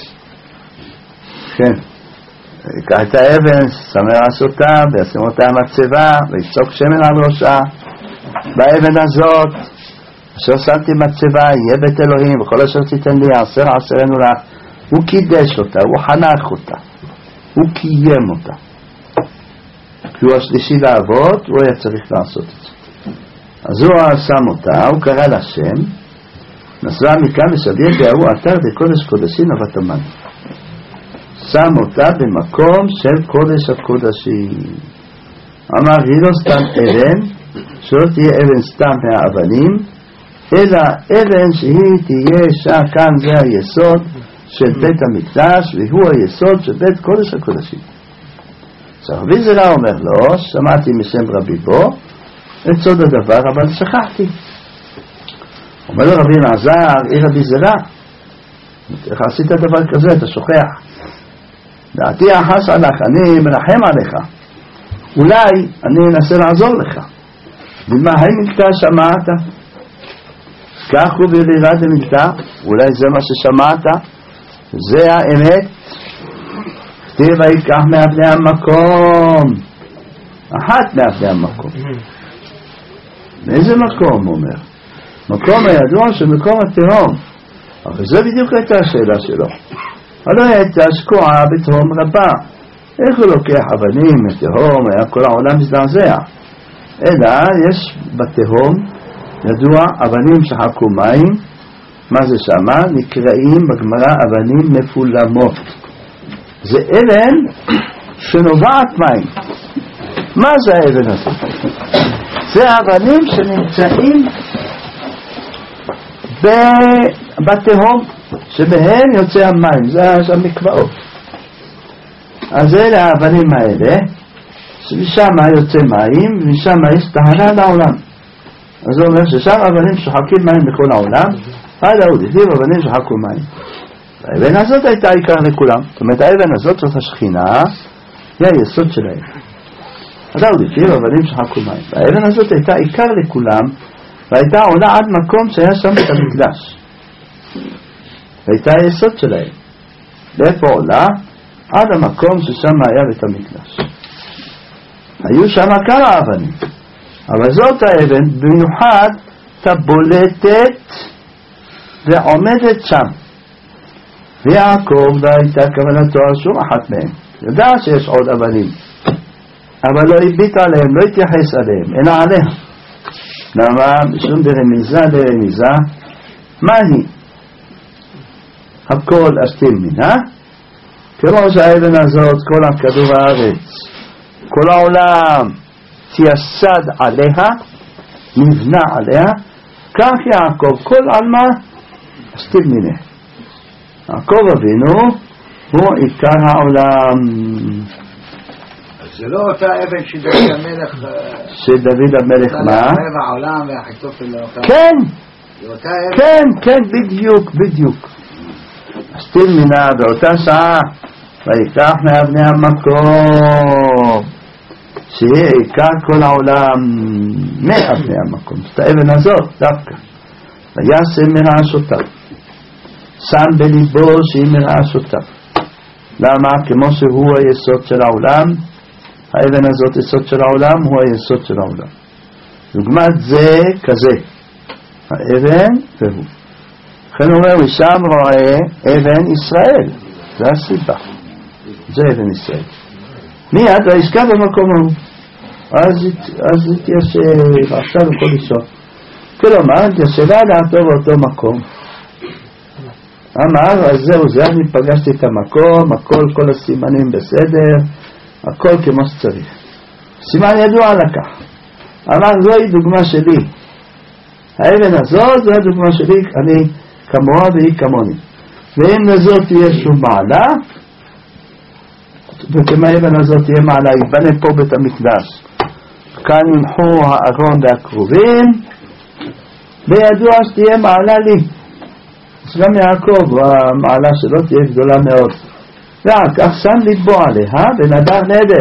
כן. יקח את האבן, שמרס אותה, וישים אותה מצבה, ויצוק שמן על ראשה. באבן הזאת, אשר שמתי מצבה, יהיה בית אלוהים, וכל אשר תיתן לי, עשר עשרנו לה. הוא קידש אותה, הוא חנך אותה, הוא קיים אותה. כי הוא השלישי לעבוד, הוא היה צריך לעשות את זה. אז הוא שם אותה, הוא קרא לה שם, נסבה מכאן ושביה בהוא אתר דקודש קודשים אבתמן. שם אותה במקום של קודש הקודשים. אמר, היא לא סתם אבן, שלא תהיה אבן סתם מהאבנים, אלא אבן שהיא תהיה שם, כאן זה היסוד של בית המקדש, והוא היסוד של בית קודש הקודשים. עכשיו, רבי זרע אומר לו, שמעתי משם רביבו, את סוד הדבר, אבל שכחתי. אומר לו רבי אלעזר, אי רבי זרע, איך עשית דבר כזה, אתה שוכח. דעתי אחס עליך, אני מרחם עליך, אולי אני אנסה לעזור לך. במה המקטע שמעת? כך הוא ברירת המקטע, אולי זה מה ששמעת, זה האמת. כתיב ויקח מאבני המקום, אחת מאבני המקום. מאיזה מקום הוא אומר? מקום הידוע של מקום התהום. אבל זה בדיוק הייתה השאלה שלו. הלא הייתה שקועה בתהום רבה. איך הוא לוקח אבנים מתהום, היה כל העולם מזדעזע. אלא יש בתהום, ידוע, אבנים שחקו מים. מה זה שמה? נקראים בגמרא אבנים מפולמות. זה אבן שנובעת מים. מה זה האבן הזה? זה אבנים שנמצאים בתהום, שבהן יוצא המים, זה המקוואות. אז אלה האבנים האלה, משם יוצא מים, ומשם יש טהרה לעולם. אז הוא אומר ששם אבנים שוחקים מים בכל העולם, עד ההוא דכתיב אבנים שוחקו מים. האבן הזאת הייתה עיקר לכולם. זאת אומרת, האבן הזאת, זאת השכינה, היא היסוד של האבן. עד ההוא דכתיב אבנים שוחקו מים. האבן הזאת הייתה עיקר לכולם, והייתה עולה עד מקום שהיה שם את המקדש. והייתה היסוד של האבן. ואיפה עולה? עד המקום ששם היה בית המקדש. היו שם כמה אבנים, אבל זאת האבן במיוחד תבולטת ועומדת שם. ויעקב לא הייתה כוונתו על שום אחת מהם, ידע שיש עוד אבנים, אבל לא הביט עליהם, לא התייחס עליהם, אלא עליה. למה? בשום ברמיזה לרמיזה, מה היא? הכל אשתים מינה, כמו שהאבן הזאת, כל הכדור הארץ, כל העולם תייסד עליה, נבנה עליה, כך יעקב כל עלמה אשתים מינה. יעקב אבינו הוא עיקר העולם.
זה לא אותה אבן שדוד המלך
שדוד המלך מה?
העולם והחיתוף אלו
כן, כן, כן, בדיוק, בדיוק. אשתים מינה באותה שעה ויקח מאבני המקום שיהיה עיקר כל העולם מאבני המקום, את האבן הזאת דווקא, ויעשה מרעשותיו, שם בליבו שהיא מרעשותיו. למה? כמו שהוא היסוד של העולם, האבן הזאת יסוד של העולם, הוא היסוד של העולם. דוגמת זה כזה, האבן והוא. לכן הוא אומר, משם רואה אבן ישראל, זה הסיבה, זה אבן ישראל. מיד והשקע במקום ההוא, אז התיישב עכשיו בכל אישו, כלומר התיישבה דעתו באותו מקום. אמר, אז זהו זה, אני פגשתי את המקום, הכל, כל הסימנים בסדר, הכל כמו שצריך. סימן ידוע לקח. אמר, זוהי דוגמה שלי, האבן הזאת זו הדוגמה שלי, אני כמוה והיא כמוני. ואם לזאת תהיה שום מעלה, וכמה האבן הזאת תהיה מעלה, יבנה פה בית המקדש, כאן ינחו הארון והקרובים, וידוע שתהיה מעלה לי. אז גם יעקב, המעלה שלו תהיה גדולה מאוד. ועל כך שם ליבו עליה ונדר נדר.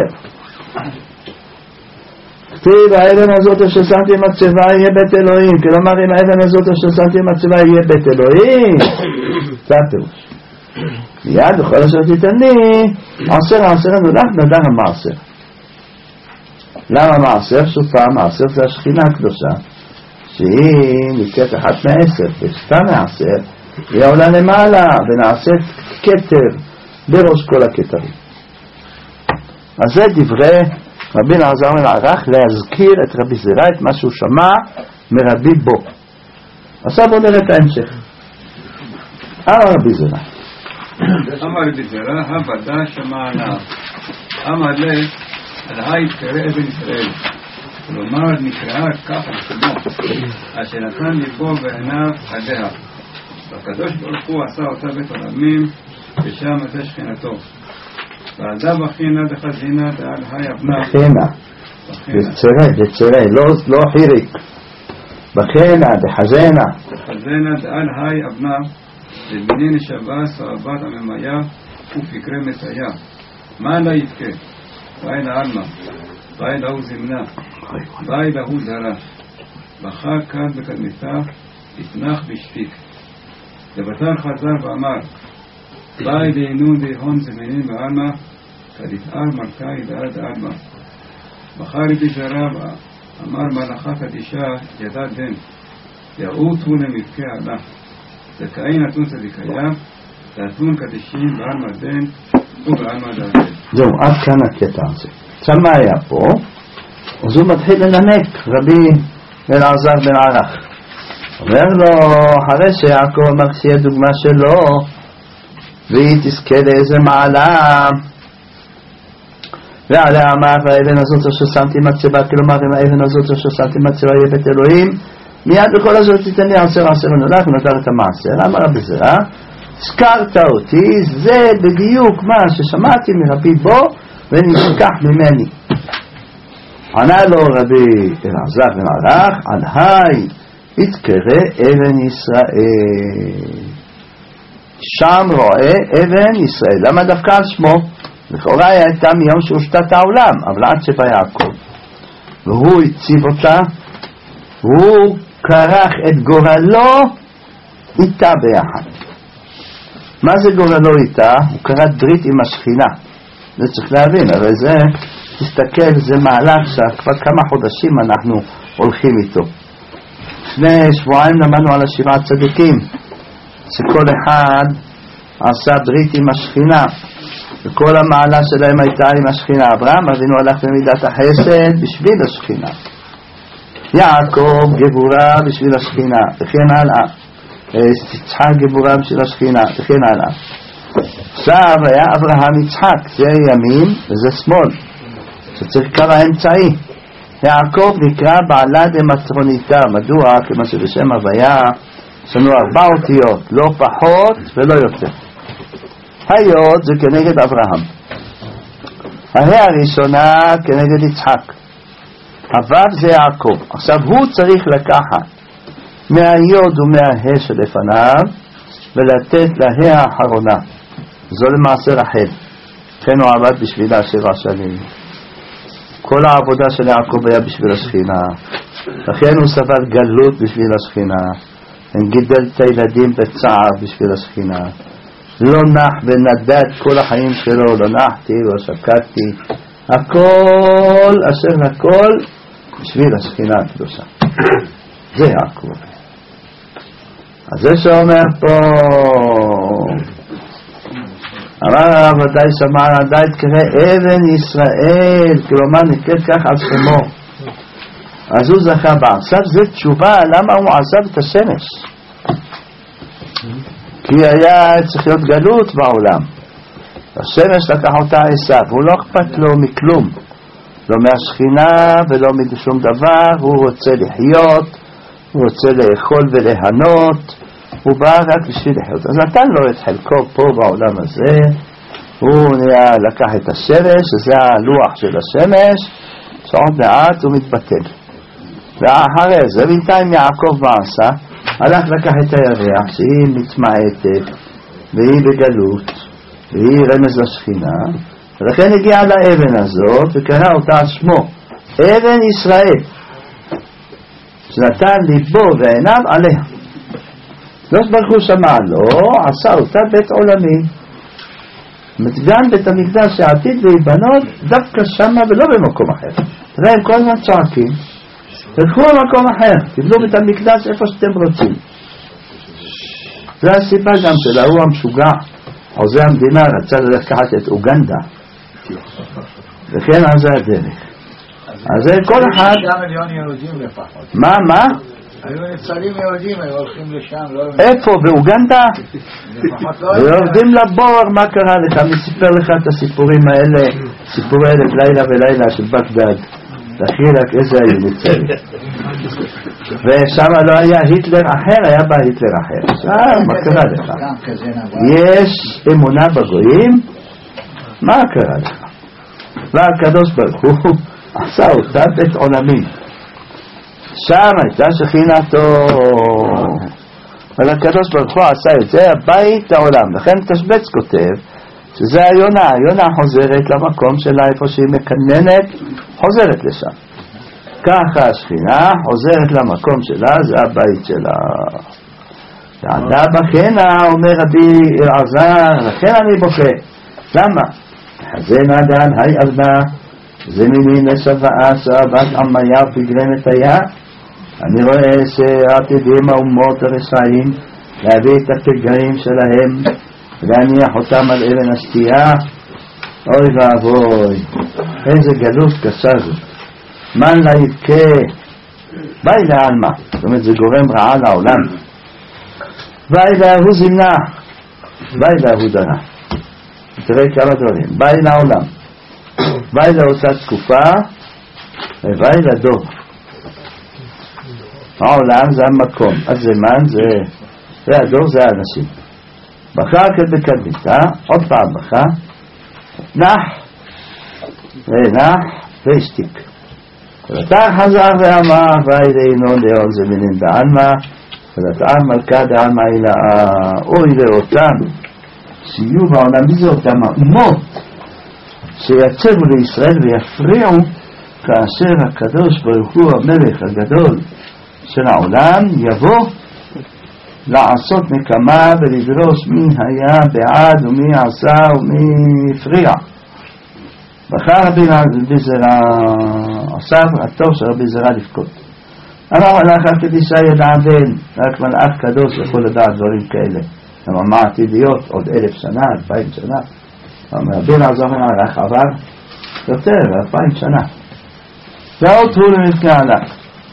כתיב, האבן הזאת אשר שמתי מצבה יהיה בית אלוהים. כלומר, אם האבן הזאת אשר שמתי מצבה יהיה בית אלוהים, זה הפירוש. מיד בכל אשר תיתן לי, עשר העשר הנולך נדר המעשר. למה מעשר? שוב פעם, מעשר זה השכינה הקדושה, שהיא נקראת אחת מעשר, ושתה מעשר, היא עולה למעלה ונעשית כתר בראש כל הכתרים. אז זה דברי רבי אלעזר בן ערך להזכיר את רבי זירא, את מה שהוא שמע מרבי בו. עכשיו בוא נראה את ההמשך. אמר רבי זירא,
אמר רבי זירא, הבדה שמע עליו, אמר לה, על היית קרא אבן ישראל, כלומר נקראה ככה שמו, אשר נתן ליבו ועיניו עליה. והקדוש ברוך הוא עשה אותה בית עולמים, ושם עשה שכינתו. ועדה בחינה דחזינה דעל היי אבנה.
בחינה, בצרה, בצרה, לא חיריק. בחינה, דחזינה.
דחזינה דעל היי אבנה, לבני נשבה סעבת הממיה ופקרי מסיה. מה לה יתקה? ואי לעלמה, ואי להוא זמנה, ואי להוא זרה. בחר כאן בקדמתה, התנח בשתיק. ובתר חזר ואמר, באי דהינו דהון זמינים בעלמה, כדתאר מלכי דעד עלמה. בחר רבי זירא אמר מלאכה קדישה ידע דן, יעוטו למבכה עלה. זכאי נתון צדיקיה, נתון קדישים בעלמה דן ובעלמה דעד.
זהו, עד כאן הקטע הזה. עכשיו מה היה פה? אז הוא מתחיל לנמק, רבי אלעזר בן ערך. אומר לו, אחרי שיעקב אמר שיהיה דוגמה שלו, והיא תזכה לאיזה מעלה, ועליה אמר, והאבן הזאת אשר שמתי מצבה, כלומר אם האבן הזאת אשר שמתי מצבה יהיה בית אלוהים, מיד בכל הזאת תיתן לי עשר עשר ונולך ונותר את המעשר. אמר רבי זירא, הזכרת אותי, זה בדיוק מה ששמעתי מרבי בו ונשכח ממני. ענה לו רבי אלעזר בן ערך, על היי יתקרא אבן ישראל. שם רואה אבן ישראל. למה דווקא על שמו? לכאורה הייתה מיום שהושתת העולם, אבל עד שבא יעקב והוא הציב אותה, הוא כרך את גורלו איתה ביחד. מה זה גורלו איתה? הוא כרת ברית עם השכינה. זה צריך להבין, הרי זה, תסתכל, זה מהלך שכבר כמה חודשים אנחנו הולכים איתו. לפני שבועיים למדנו על השבעה צדיקים, שכל אחד עשה ברית עם השכינה, וכל המעלה שלהם הייתה עם השכינה. אברהם אבינו הלך במידת החסד בשביל השכינה, יעקב גבורה בשביל השכינה, וכן הלאה. יצחק גבורה בשביל השכינה, וכן הלאה. עכשיו היה אברהם יצחק, זה ימין וזה שמאל, שצריך קו האמצעי. יעקב נקרא בעלה דמטרוניתא. מדוע? כמו שבשם הוויה יש לנו ארבע אותיות, לא פחות ולא יותר. היות זה כנגד אברהם, ההא הראשונה כנגד יצחק, הוו זה יעקב. עכשיו הוא צריך לקחת מהיוד ומהה שלפניו ולתת להה האחרונה, זו למעשה רחל. כן הוא עבד בשבילה שבע שנים, כל העבודה של יעקב היה בשביל השכינה, לכן הוא סבל גלות בשביל השכינה, גידל את הילדים בצער בשביל השכינה, לא נח ונדד כל החיים שלו, לא נחתי, לא שקטתי, הכל אשר הכל בשביל השכינה הקדושה. זה יעקב. אז זה שאומר פה, אמר הרב ודאי שמע ודאי תקרא אבן ישראל, כלומר נקראת כך על שמו. אז הוא זכה בה. עכשיו זה תשובה למה הוא עזב את השמש, כי היה צריך להיות גלות בעולם. השמש לקח אותה עשיו, הוא לא אכפת לו מכלום, לא מהשכינה ולא משום דבר, הוא רוצה לחיות, הוא רוצה לאכול ולהנות, הוא בא רק בשביל לחיות. אז נתן לו את חלקו פה בעולם הזה, הוא לקח את השמש, שזה הלוח של השמש, שעוד מעט הוא מתבטל. ואחרי זה בינתיים יעקב מעשה, הלך לקח את הירח שהיא מתמעטת והיא בגלות והיא רמז לשכינה, ולכן הגיע לאבן הזאת וקרא אותה על שמו אבן ישראל, שנתן ליבו ועיניו עליה. לא ברוך הוא שמע לו, עשה אותה בית עולמי. גם בית המקדש העתיד להיבנות דווקא שמה ולא במקום אחר. תראה, הם כל הזמן צועקים, תלכו למקום אחר, תבנו בית המקדש איפה שאתם רוצים. זה הסיבה גם של ההוא המשוגע, חוזה המדינה, רצה לקחת את אוגנדה, וכן על זה הדרך. אז זה כל אחד...
גם מיליון יהודים לפחות.
מה, מה?
היו נצרים יהודים, היו הולכים לשם, לא...
איפה? באוגנדה?
לפחות לא...
ויורדים לבור, מה קרה לך? מי סיפר לך את הסיפורים האלה, סיפורי אלף לילה ולילה של בגדד? תכיר רק איזה היו נצרים. ושם לא היה היטלר אחר, היה בא היטלר אחר. עכשיו, מה קרה לך? יש אמונה בגויים? מה קרה לך? והקדוש ברוך הוא עשה אותה בית עולמי. שם הייתה שכינתו, אבל הקדוש ברוך הוא עשה את זה הבית העולם. לכן תשבץ כותב שזה היונה, היונה חוזרת למקום שלה איפה שהיא מקננת, חוזרת לשם. ככה השכינה חוזרת למקום שלה, זה הבית שלה. ועדה בכנה, אומר רבי אלעזר, לכן אני בוכה. למה? חזן עדן היי אבנה, זה ממין לשוואה סבת עמיה ופגרמת היה. אני רואה שעתידים האומות הרשעים להביא את הפגרים שלהם ולהניח אותם על אבן השתייה. אוי ואבוי, איזה גלות קשה זאת. מן לה יבכה, ביי לעלמה, זאת אומרת זה גורם רעה לעולם. ביי להוא זמנה, ביי להוא דנה. תראה כמה דברים, ביי לעולם, ביי לאותה תקופה וביי לדור. העולם זה המקום, הזמן זה, זה הדור זה האנשים. בכה כבקדמיתה, עוד פעם בכה, נח ונח והשתיק. ותח חזר ואמר ויראינו לאון זה מינין דעלמא ונתן מלכה דעלמא הילאה אוי לאותם שיהיו בעולם. מי זה אותם האומות שיצאו לישראל ויפריעו כאשר הקדוש ברוך הוא המלך הגדול של העולם יבוא לעשות נקמה ולדרוש מי היה בעד ומי עשה ומי הפריע. בחר רבי זרע עשה הטוב של רבי זרע לבכות. אמר מלאך אל תדע ידעתן, רק מלאך קדוש יכול לדעת דברים כאלה. אמר מה עתיד להיות עוד אלף שנה, אלפיים שנה. אמר רבי לעזור מלאך עבר יותר, אלפיים שנה. ועוד הוא למפני עליו.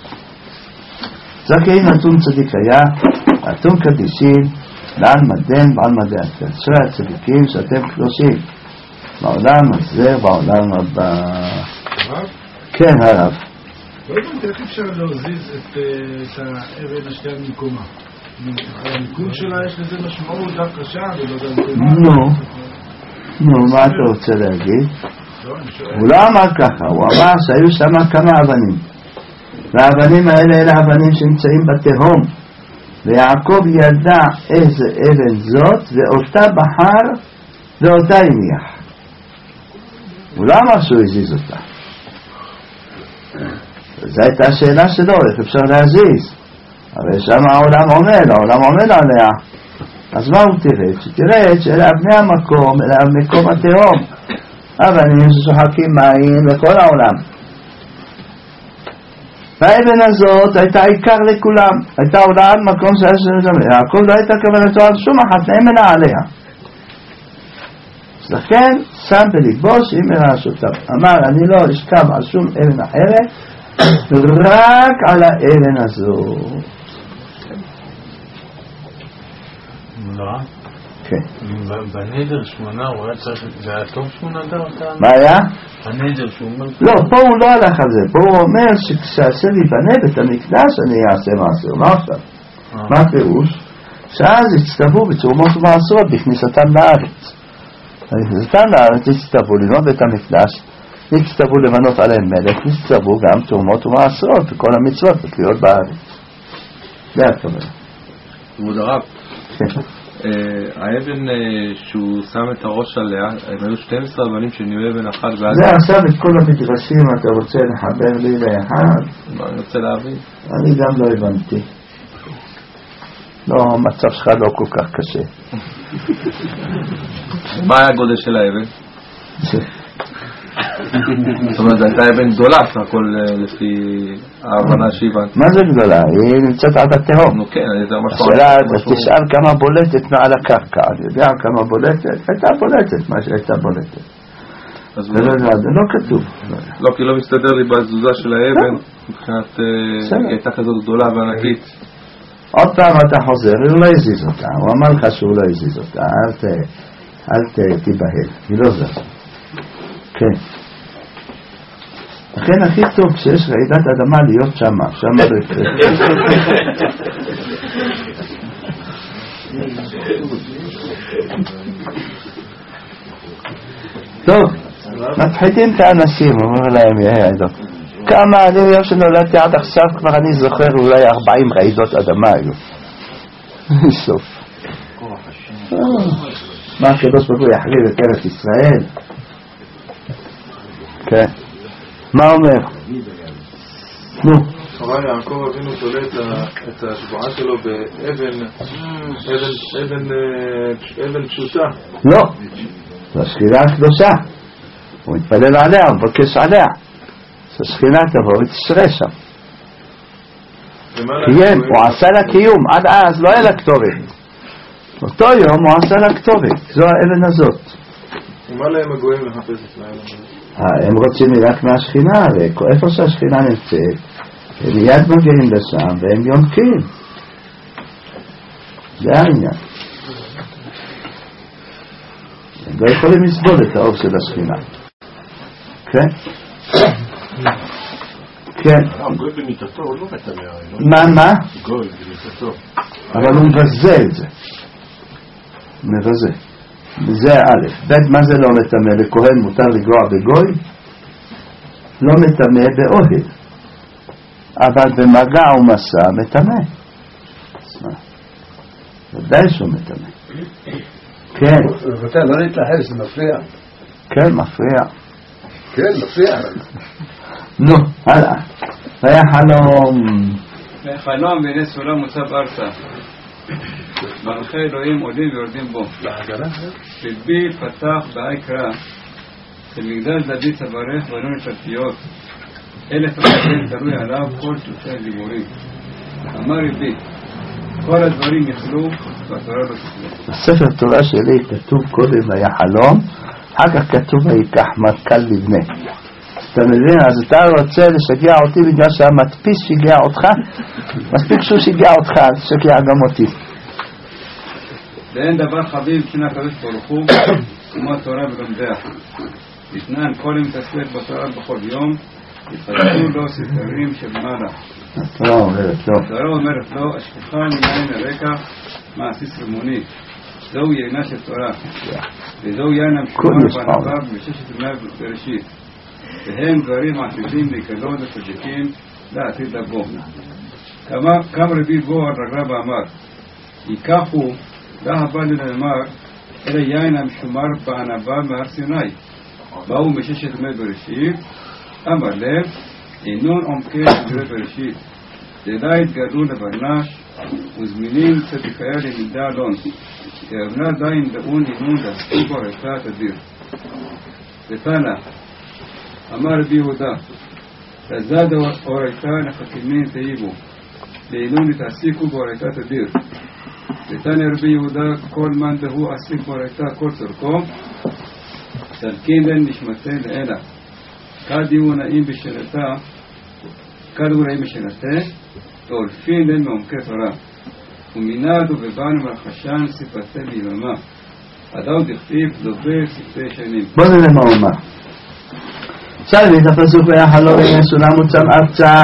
זכאי נתון צדיק היה, נתון קדישים, בעל מדן, בעל מדן. אשרי הצדיקים שאתם קדושים. בעולם הזה, בעולם הבא. כן, הרב.
לא הבנתי, איך אפשר להוזיז את האבן השנייה ממקומה? המיקום שלה יש לזה משמעות דווקא שם ולא במקומה?
נו, נו, מה אתה רוצה להגיד? הוא לא אמר ככה, הוא אמר שהיו שם כמה אבנים. והאבנים האלה אלה אבנים שנמצאים בתהום. ויעקב ידע איזה אבן זאת, ואותה בחר ואותה הניח. הוא לא אמר שהוא הזיז אותה. זו הייתה השאלה שלו, איך אפשר להזיז? הרי שם העולם עומד, העולם עומד עליה. אז מה הוא תראה? שתראה שאלה אבני המקום, אלה מקום התהום. אבנים ששוחקים מים לכל העולם. והאבן הזאת הייתה עיקר לכולם. הייתה הודעת מקום של יעקב, לא הייתה כוונתו על שום אחת, נאמנה עליה. אז לכן שם בליבו שאם ירש אותם. אמר אני לא אשכב על שום אבן אחרת, רק על האבן הזו.
לא?
כן.
בנדר שמונה הוא היה צריך, זה היה טוב שמונה דרכה?
מה היה?
בנדר שמונה?
לא, פה הוא לא הלך על זה. פה הוא אומר שכשאשר ייבנה בית המקדש אני אעשה מעשר. מה עכשיו? מה הפירוש? שאז יצטוו בתרומות ומעשרות בכניסתם לארץ. בכניסתם לארץ יצטוו ללמוד בית המקדש, יצטוו לבנות עליהם מלך, יצטוו גם תרומות ומעשרות וכל המצוות ותלויות בארץ. זה הכוונה.
כבוד הרב,
כן.
האבן שהוא שם את הראש עליה, הם היו שתים עשרה אבנים שנהיו אבן אחת ואז...
זה עכשיו את כל המדרשים אתה רוצה לחבר לי לאחד?
לא, אני רוצה להבין.
אני גם לא הבנתי. לא, המצב שלך לא כל כך קשה.
מה היה הגודל של האבן? זאת אומרת, זו הייתה אבן גדולה, הכל לפי ההבנה שהבנת.
מה זה גדולה? היא נמצאת עד התהום.
נו כן, זה מה
השאלה, תשאל כמה בולטת מעל הקרקע. אני יודע כמה בולטת? הייתה בולטת, מה שהייתה בולטת. זה לא כתוב.
לא, כי לא מסתדר לי בתזוזה של האבן, מבחינת היא הייתה כזאת גדולה וענקית.
עוד פעם אתה חוזר, הוא לא הזיז אותה. הוא אמר לך שהוא לא הזיז אותה. אל תיבהל, היא לא זזה. כן. לכן הכי טוב כשיש רעידת אדמה להיות שמה, שמה טוב, מפחידים את האנשים, אומר להם, יהיה עדות. כמה אני אומר שנולדתי עד עכשיו, כבר אני זוכר אולי ארבעים רעידות אדמה היו. סוף. מה הקדוש ברוך הוא יחריב את ארץ ישראל? כן. מה אומר? נו.
אבל יעקב אבינו תולה את השבועה שלו באבן אבן פשוטה.
לא, זו השכינה הקדושה. הוא מתפלל עליה, הוא מבקש עליה. שהשכינה תבוא ותשרה שם. כן, הוא עשה לה קיום, עד אז לא היה לה כתובת. אותו יום הוא עשה לה כתובת, זו האבן הזאת.
ומה להם הגויים לחפש את האבן הזאת?
הם רוצים ללך מהשכינה, ואיפה שהשכינה נמצאת, הם מיד מגיעים לשם והם יונקים. זה העניין. הם לא יכולים לסבול את האור של השכינה. כן? כן.
גוי במיטתו, הוא לא מטמא.
מה, מה?
גוי במיטתו.
אבל הוא מבזה את זה. מבזה. זה א', ב', מה זה לא מטמא? לכהן מותר לגוע בגוי? לא מטמא באוהל. אבל במגע ומסע מטמא. ודאי שהוא מטמא. כן.
רבותיי, לא להתלהב, זה מפריע.
כן, מפריע.
כן, מפריע.
נו, הלאה. והיה חלום.
חלום והנה סולם מוצב ארצה. מלכי אלוהים עולים ויורדים בו. ליבי פתח בהיקרא, שמגדל דוד תברך בנו נשתיות. אלף רבים תלוי עליו כל שלושי הדיבורים. אמר ליבי, כל הדברים יכלו והתורה לא תכלו.
בספר תורה שלי כתוב קודם היה חלום, אחר כך כתוב ויקח מטכ"ל לבנה. אתה מבין? אז אתה רוצה לשגע אותי בגלל שהמדפיס שיגע אותך? מספיק שהוא שיגע אותך, אז שגע גם אותי.
ואין דבר חביב לפני הקדוש ברוך הוא כמו התורה ולומדיה. ישנן כל אם תעסק בתורה בכל יום, יתחדשו לו ספרים של מעלה.
התורה אומרת לא.
התורה אומרת לא, השכחה מיין הרקע מעסיס רימוני. זהו יינה של תורה. וזהו יין המשומר בענביו בששת ימי בראשית. והם דברים עתידים להיקלות לצדיקים לעתיד לבוא. כמה רבי בו על רגליו ואמר, ייקחו לה הבא לנאמר אלא יין המשומר בענביו מהר סיני. באו מששת ימי בראשית, אמר לב, אינון עומקי דברי בראשית. דלה התגדלו לברנש, וזמינים צדיקיה למידה אלון. כאבנה דיין דאון אינון דעסקו בו הייתה תדיר. ותנא, אמר רבי יהודה, תזד אורייתה לחכימים תהיבו, לאינון תעסיקו בו הייתה תדיר. ותנא רבי יהודה, כל מן דהו עסיק בו הייתה כל צורכו, תלכין לן נשמתי לאלה. כד יהיו נעים בשנתה, כד יהיו נעים בשנתה, תאולפין לן מעומקי תורה. ומנעד ובבן מרחשן סיפתי ביממה. עדאו דכתיב דובר ספרי שנים.
בוא נראה מה הוא אומר. צלבי את הפסוק והיה חלום והנה סולם מוצב ארצה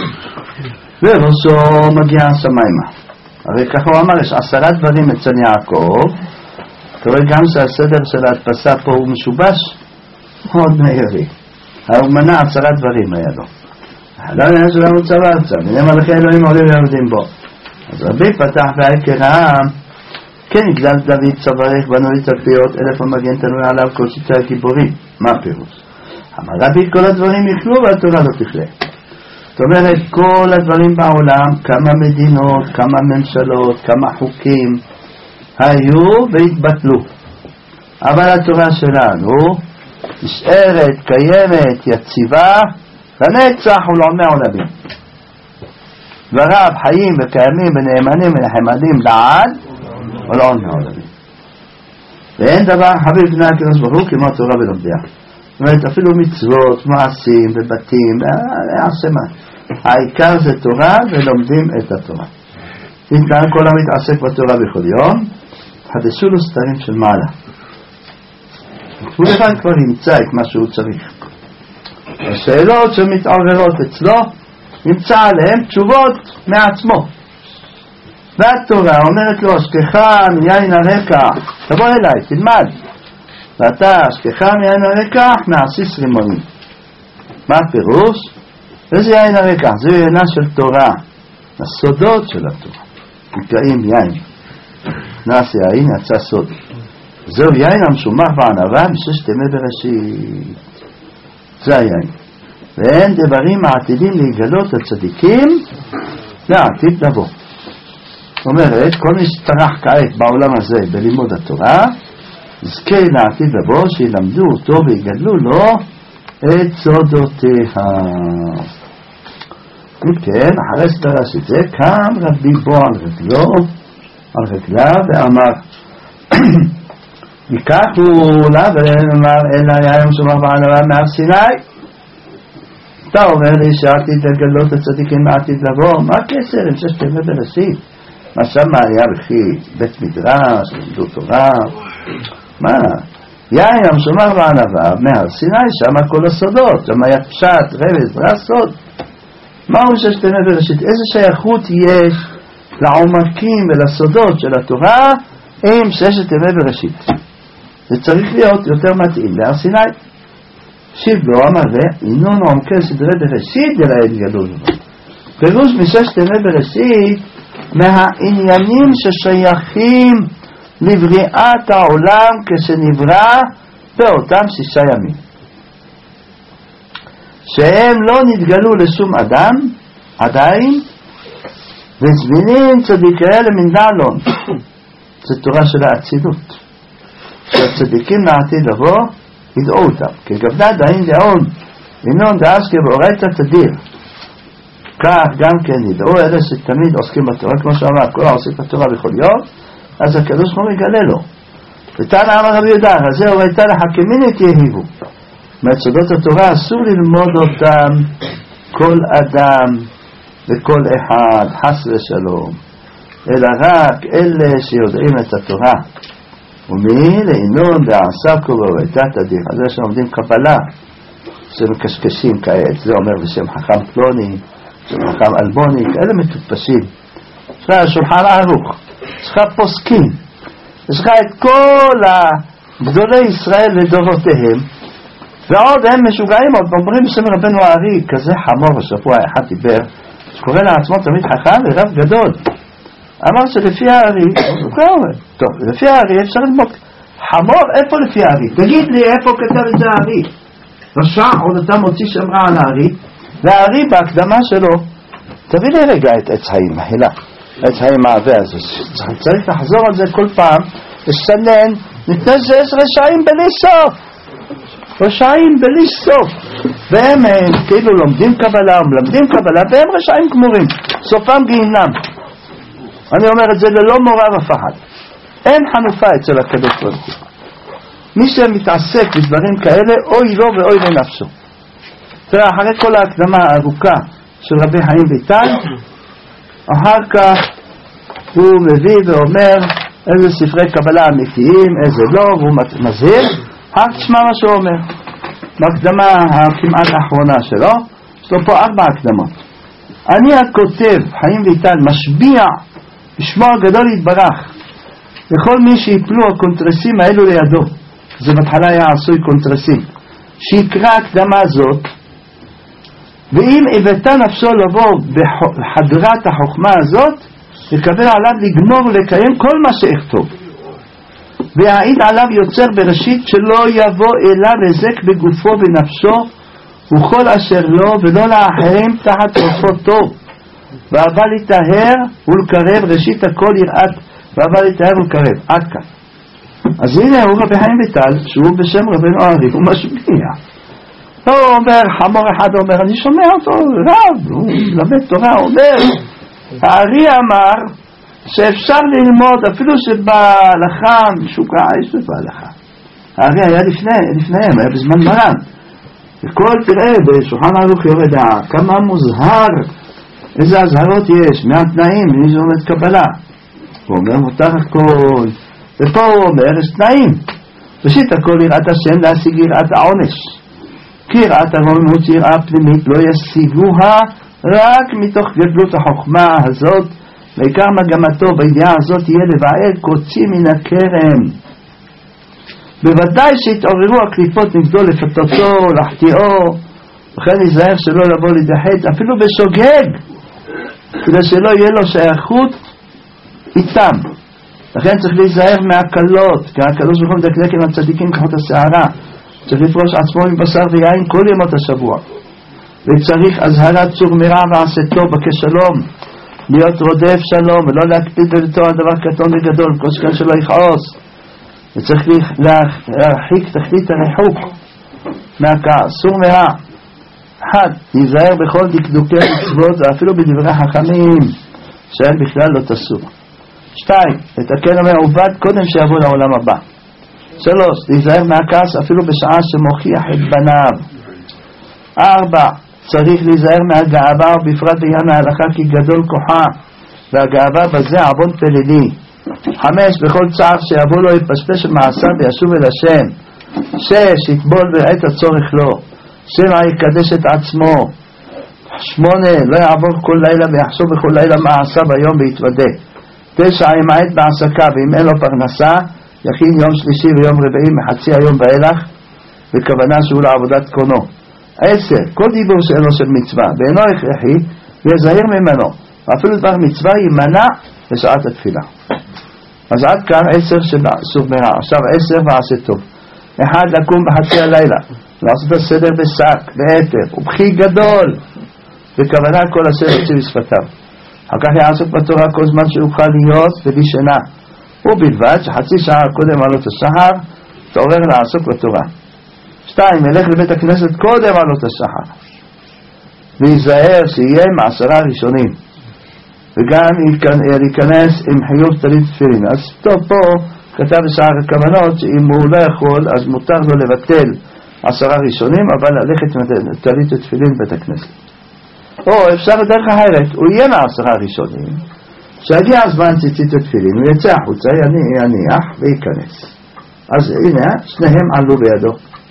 וראשו מגיע השמיימה. הרי ככה הוא אמר, יש עשרה דברים אצל יעקב. אתה רואה גם שהסדר של ההדפסה פה הוא משובש מאוד מהירי. הוא מנע עשרה דברים היה לו. חלום והנה סולם מוצב ארצה והנה מלכי אלוהים עולים ויורדים בו. אז רבי פתח והיקרא, כן יגדל דוד צברך בנו לתלפיות אלף המגן תלוי עליו כל שיטי הגיבורים. מה הפירוש? אמר רבי כל הדברים יכלו והתורה לא תכלה. זאת אומרת כל הדברים בעולם, כמה מדינות, כמה ממשלות, כמה חוקים היו והתבטלו, אבל התורה שלנו נשארת, קיימת, יציבה לנצח ולעולמי עולמים. דבריו חיים וקיימים ונאמנים ונחמדים לעד ולעולמי עולמים. ואין דבר חביב לפני הקדוש ברוך הוא כמו התורה ולומדיה. זאת אומרת אפילו מצוות, מעשים ובתים, יעשה מה. העיקר זה תורה ולומדים את התורה. אם כאן כל המתעסק בתורה בכל יום, חדשו לו סתרים של מעלה. כל אחד כבר ימצא את מה שהוא צריך. השאלות שמתעוררות אצלו, נמצא עליהן תשובות מעצמו. והתורה אומרת לו, אשכחה מיין הרקע, תבוא אליי, תלמד. ואתה אשכחה מיין הרקע, מעסיס רימונים. מה הפירוש? איזה יין הרקע? זה ינה של תורה, הסודות של התורה. נקראים יין. נעשה יין יצא סוד. זהו יין המשומח בענבה מששת ימי בראשית. זה היין. ואין דברים העתידים להיגלות הצדיקים לעתיד לבוא. זאת אומרת, כל מי שטרח כעת בעולם הזה בלימוד התורה, יזכה לעתיד לבוא שילמדו אותו ויגדלו לו את סודותיה. וכן, אחרי שתרש את זה, קם רבי בו על רגלו, על רגליו, ואמר, ייקחו לה ואמר, אלא היה משומח בענבה מהר סיני. אתה אומר לי שעתיד לגלות הצדיקים מעתיד לבוא, מה הקשר עם ששת ימי בראשית? מה שמה היה בכי בית מדרש, למדו תורה, מה? יין המשומח בענבה מהר סיני, שמה כל הסודות, שמה היה פשט, רמז, רסוד. מהו ששת ימי בראשית? איזה שייכות יש לעומקים ולסודות של התורה עם ששת ימי בראשית? זה צריך להיות יותר מתאים להר סיני. שיב לו אמר זה, אינון עומקי סדרי בראשית דלה יתגלו לבוא. פירוש מששת ימי בראשית מהעניינים ששייכים לבריאת העולם כשנברא באותם שישה ימים, שהם לא נתגלו לשום אדם עדיין, וזמינים צדיקי למנדלון. זו תורה של האצילות, שהצדיקים לעתיד לבוא ידעו אותם, כי גבדה דהין דעון אינון דאסקי באורייתא תדיר. כך גם כן ידעו אלה שתמיד עוסקים בתורה, כמו שאמר, כל העוסק בתורה בכל יום, אז הקדוש ברוך הוא יגלה לו. ותנא אמר רבי יהודה, הזה אורייתא לחכמיני תהיבו. מהסודות התורה אסור ללמוד אותם כל אדם וכל אחד, חס ושלום, אלא רק אלה שיודעים את התורה. ומי לעינון בעסקו ואורייתא תדיר. אז יש לומדים קבלה שמקשקשים כעת, זה אומר בשם חכם פלוני, בשם חכם אלבוני, כאלה מטופשים. יש לך שולחן ערוך, יש לך פוסקים, יש לך את כל גדולי ישראל לדורותיהם, ועוד הם משוגעים, עוד אומרים בשם רבנו הארי, כזה חמור. השבוע אחד דיבר שקורא לעצמו תמיד חכם ורב גדול, אמר שלפי הארי, טוב, לפי הארי אפשר ללמוד. חמור, איפה לפי הארי? תגיד לי איפה כתב את זה הארי? רשע, עוד אתה מוציא שם רע על הארי, והארי בהקדמה שלו, תביא לי רגע את עץ חיים, מחילה, עץ חיים העווה הזה, צריך לחזור על זה כל פעם, לשנן, מפני שיש רשעים בלי סוף, רשעים בלי סוף, והם כאילו לומדים קבלה, מלמדים קבלה, והם רשעים גמורים, סופם גיהינם. אני אומר את זה ללא מורא ופחד, אין חנופה אצל הקדוש ברוך הוא. מי שמתעסק בדברים כאלה, אוי לו ואוי לנפשו. תראה, אחרי כל ההקדמה הארוכה של רבי חיים ויטל, אחר כך הוא מביא ואומר איזה ספרי קבלה אמיתיים, איזה לא, והוא מזהיר. רק תשמע מה שהוא אומר בהקדמה הכמעט האחרונה שלו. יש לו פה ארבע הקדמות. אני הכותב חיים ויטל משביע בשמו הגדול יתברך לכל מי שיפלו הקונטרסים האלו לידו, זה בהתחלה היה עשוי קונטרסים, שיקרא הקדמה זאת, ואם הבטה נפשו לבוא בחדרת החוכמה הזאת, יקבל עליו לגמור לקיים כל מה שאכתוב, והעיד עליו יוצר בראשית שלא יבוא אליו הזק בגופו ונפשו וכל אשר לו, ולא לאחרים תחת רצפו טוב, ואהבה להתאהר ולקרב, ראשית הכל יראת ואהבה להתאהר ולקרב. עד כאן. אז הנה הוא רבי חיים ויטל, שהוא בשם רבנו הארי, הוא משביע. הוא אומר, חמור אחד אומר, אני שומע אותו רב, הוא למד תורה, הוא אומר, הארי אמר שאפשר ללמוד אפילו שבהלכה משוגע, יש בהלכה. הארי היה לפני, לפניהם, היה בזמן מרן. וכל תראה בשולחן ערוך יורד כמה מוזהר, איזה הזהרות יש, מה התנאים, מי זה עומד קבלה. הוא אומר מותר הכל, ופה הוא אומר יש תנאים. ראשית הכל יראת השם להשיג יראת העונש, כי יראת הרוממות יראה פנימית לא ישיגוה רק מתוך גדלות החוכמה הזאת, ועיקר מגמתו בידיעה הזאת תהיה לבער קוצי מן הכרם. בוודאי שהתעוררו הקליפות נגדו לפתותו, לחטיאו, וכן להיזהר שלא לבוא לדחת אפילו בשוגג, כדי שלא יהיה לו שייכות איתם. לכן צריך להיזהר מהקלות, כי הקדוש ברוך הוא מדקדק עם הצדיקים כחוט השערה, צריך לפרוש עצמו מבשר ויין כל ימות השבוע, וצריך הזהרת צור מרע ועשה טוב בכשלום, להיות רודף שלום ולא להקפיד ולתור הדבר קטון וגדול, כל שכן שלא יכעוס, וצריך להרחיק תכלית הריחוק מהכעס. סור מרע, אחד, להיזהר בכל דקדוקי מצוות ואפילו בדברי חכמים שהם בכלל לא תסור. שתיים, לתקן המעובד קודם שיבוא לעולם הבא. שלוש, להיזהר מהכעס אפילו בשעה שמוכיח את בניו. ארבע, צריך להיזהר מהגאווה ובפרט בעניין ההלכה כי גדול כוחה, והגאווה בזה עוון פלילי. חמש, בכל צער שיבוא לו יפשפש מעשה וישוב אל השם. שש, יטבול בעת הצורך לו. שבע, יקדש את עצמו. שמונה, לא יעבור כל לילה ויחשוב בכל לילה מה עשה ביום ויתוודה. תשע, ימעט בעסקה, ואם אין לו פרנסה יכין יום שלישי ויום רביעי מחצי היום ואילך בכוונה שהוא לעבודת קונו. עשר, כל דיבור שאינו של מצווה ואינו הכרחי ויזהיר ממנו, אפילו דבר מצווה יימנע בשעת התפילה. אז עד כאן עשר שבאסור ברע. עכשיו עשר ועשה טוב. אחד, לקום בחצי הלילה, לעשות הסדר בשק, בהתר, ובכי גדול, בכוונה כל הסדר יוצא בשפתיו. אחר כך יעסוק בתורה כל זמן שיוכל להיות בלי שינה, ובלבד שחצי שעה קודם עלות השחר תעורר לעסוק בתורה. שתיים, ילך לבית הכנסת קודם עלות השחר, ויזהר שיהיה מעשרה ראשונים, וגם ייכנס עם חיוב טלית תפילין. אז טוב, פה כתב בשאר הכוונות שאם הוא לא יכול אז מותר לו לבטל עשרה ראשונים, אבל ללכת עם טלית ותפילין בית הכנסת. או אפשר בדרך אחרת, הוא יהיה מעשרה ראשונים, שהגיע הזמן ציצית ותפילין, הוא יצא החוצה, יניח וייכנס. אז הנה, שניהם עלו בידו.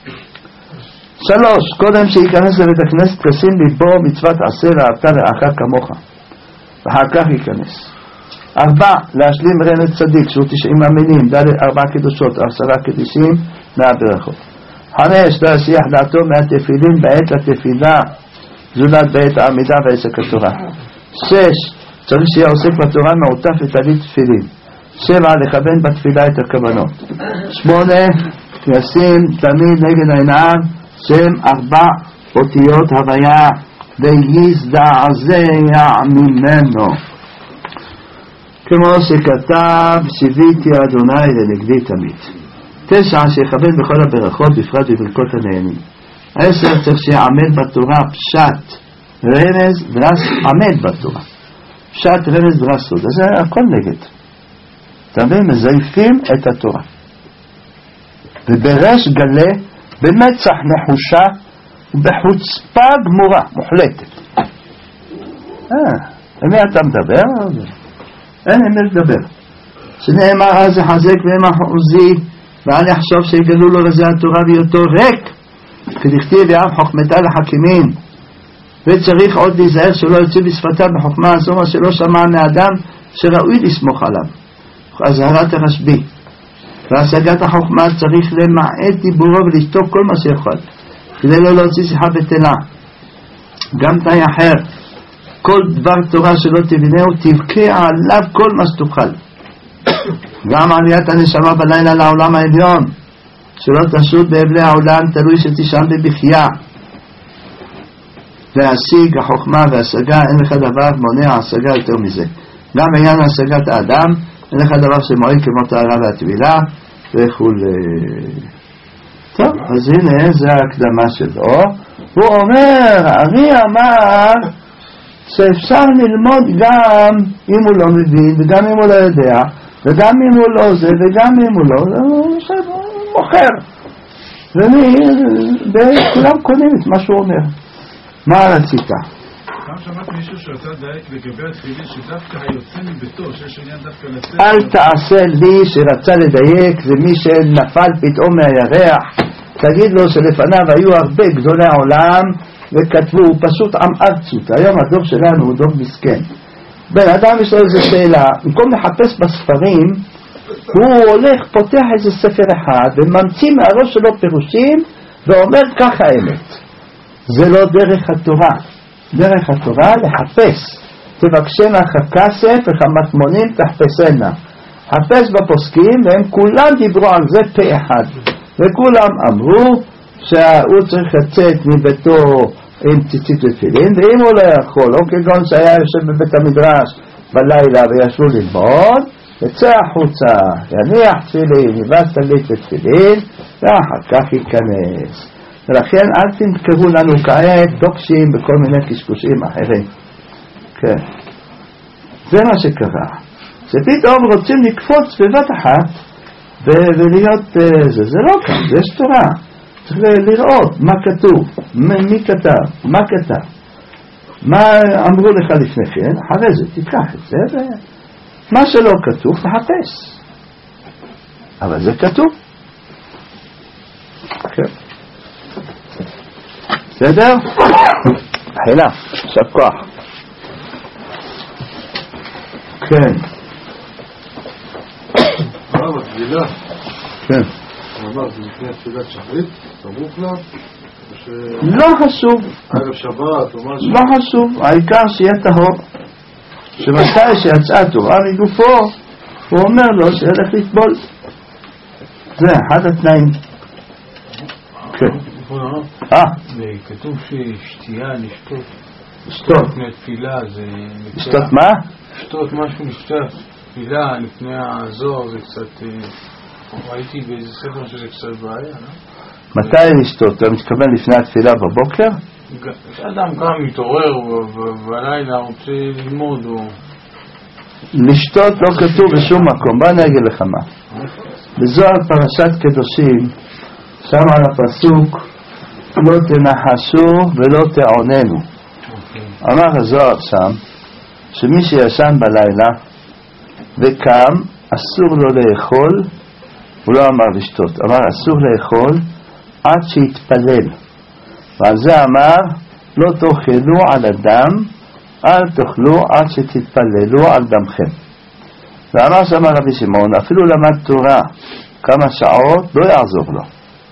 שלוש, קודם שייכנס לבית הכנסת תשים ליבו מצוות עשה ואהבת לרעך כמוך, ואחר כך ייכנס. ארבע, להשלים רנת צדיק שהוא תשעים אמינים, ד' ארבע קדושות, עשרה קדישים, מאה ברכות. חמש, להשיח דעתו מהתפילין בעת לתפילה, זולת בעת העמידה ועסק התורה. שש, צריך שיהיה עוסק בתורה מעוטף וטלית תפילין. שבע, לכוון בתפילה את הכוונות. שמונה, ישים תמיד נגד העיניים שם ארבע אותיות הוויה ויזדעזע ממנו, כמו שכתב שיוויתי אדוני לנגדי תמיד. תשע, שיכוון בכל הברכות בפרט בברכות הנהנים. עשר, צריך שיעמד בתורה פשט רמז דרס, עמד בתורה פשט רמז דרס סוד. אז זה הכל נגד, תמיד מזייפים את התורה, ובריש גלה במצח נחושה ובחוצפה גמורה מוחלטת. אה, למי אתה מדבר? אין למי לדבר. שנאמר אז יחזק ואמה חוזי ואל יחשוב שיגלו לו רזי התורה ויותו ריק, כדכתיב יעם חוכמתה לחכימים. וצריך עוד להיזהר שלא יוצא בשפתיו בחוכמה הזו מה שלא שמע מאדם שראוי לסמוך עליו. אזהרת הרשב"י. והשגת החוכמה צריך למעט דיבורו ולשתוק כל מה שיכול, כדי לא להוציא שיחה בטלה. גם תנאי אחר, כל דבר תורה שלא תבינהו תבכה עליו כל מה שתוכל. גם עליית הנשמה בלילה לעולם העליון, שלא תשוט באבלי העולם, תלוי שתשם בבכייה. להשיג החוכמה והשגה, אין לך דבר מונע השגה יותר מזה. גם בעניין השגת האדם אין לך דבר שמועיל כמו טהרה והטבילה וכו'. טוב, אז הנה זה ההקדמה שלו. הוא אומר, אני אמר שאפשר ללמוד גם אם הוא לא מבין וגם אם הוא לא יודע וגם אם הוא לא זה וגם אם הוא לא, הוא מוכר, וכולם קונים את מה שהוא אומר. מה רצית?
גם שמעת מישהו שרצה לדייק לגבי התפילין שדווקא היוצא מביתו, שיש עניין דווקא לצאת.
אל תעשה לי שרצה לדייק זה מי שנפל פתאום מהירח. תגיד לו שלפניו היו הרבה גדולי העולם וכתבו, הוא פשוט עם ארצות. היום הדור שלנו הוא דור מסכן. בן אדם יש לו איזו שאלה, במקום לחפש בספרים הוא הולך פותח איזה ספר אחד וממציא מהראש שלו פירושים ואומר ככה האמת. זה לא דרך התורה. דרך התורה לחפש. תבקשנה כסף וכמטמונים תחפשנה. חפש בפוסקים, והם כולם דיברו על זה פה אחד, וכולם אמרו שהוא צריך לצאת מביתו עם ציצית ותפילין, ואם הוא לא יכול, או כגון שהיה יושב בבית המדרש בלילה וישבו ללמוד, יצא החוצה, יניח תפילין, יבש טלית ותפילין, ואחר כך ייכנס. ולכן אל תמכרו לנו כעת דוקשים בכל מיני קשקושים אחרים. כן, זה מה שקרה, שפתאום רוצים לקפוץ בבת אחת ולהיות זה, זה לא כאן, זה יש תורה, צריך לראות מה כתוב, מי כתב, מה כתב, מה אמרו לך לפני כן, אחרי זה תיקח את זה, מה שלא כתוב תחפש, אבל זה כתוב. כן, בסדר? חילה, שב כוח. כן.
הרב, התפילה.
כן.
הוא אמר, זה לפני תפילת שחרית, סמוך לה,
לא חשוב.
ערב שבת או משהו.
לא חשוב, העיקר שיהיה טהור. שמתי שיצאה תורה מגופו, הוא אומר לו שילך לטבול. זה אחד התנאים. כן. אה?
כתוב ששתייה, לשתות.
לשתות.
לפני תפילה זה...
לשתות מה?
לשתות משהו לשתות. תפילה לפני הזוהר זה קצת... ראיתי באיזה ספר שזה קצת בעיה, לא?
מתי לשתות? אתה מתכוון לפני התפילה בבוקר?
כשאדם קם מתעורר בלילה רוצה ללמוד או...
לשתות לא כתוב בשום מקום. בוא אני אגיד לך מה. בזוהר פרשת קדושים, שם על הפסוק לא תנחשו ולא תעוננו. אמר הזוהר שם שמי שישן בלילה וקם אסור לו לאכול, הוא לא אמר לשתות, אמר אסור לאכול עד שיתפלל. ועל זה אמר לא תאכלו על הדם, אל תאכלו עד שתתפללו על דמכם. ואמר שם רבי שמעון אפילו למד תורה כמה שעות לא יעזור לו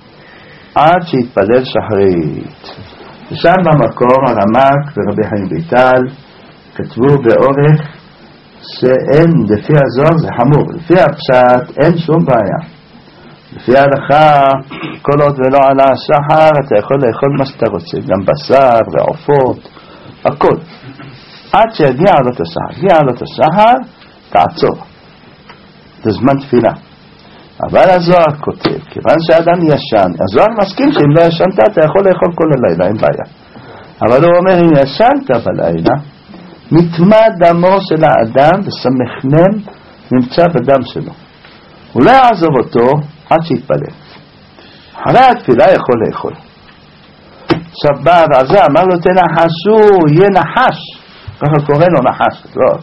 עד שיתפלל שחרית. ושם במקור הרמ"ק ורבי חיים ויטל כתבו באורך שאין, לפי הזוהר זה חמור, לפי הפשט אין שום בעיה. לפי ההלכה, כל עוד ולא עלה השחר, אתה יכול לאכול מה שאתה רוצה, גם בשר ועופות, הכל. עד שיגיע עלות השחר. הגיע עלות השחר, תעצור. זה זמן תפילה. אבל הזוהר כותב, כיוון שאדם ישן, הזוהר מסכים שאם לא ישנת, אתה יכול לאכול כל הלילה, אין בעיה. אבל הוא אומר, אם ישנת בלילה, נטמע דמו של האדם וסמכנם נמצא בדם שלו. הוא לא יעזוב אותו עד שיתפלל. אחרי התפילה יכול לאכול. עכשיו בא ועזה אמר לו תנחשו, יהיה נחש. ככה קורא לו נחש. לא.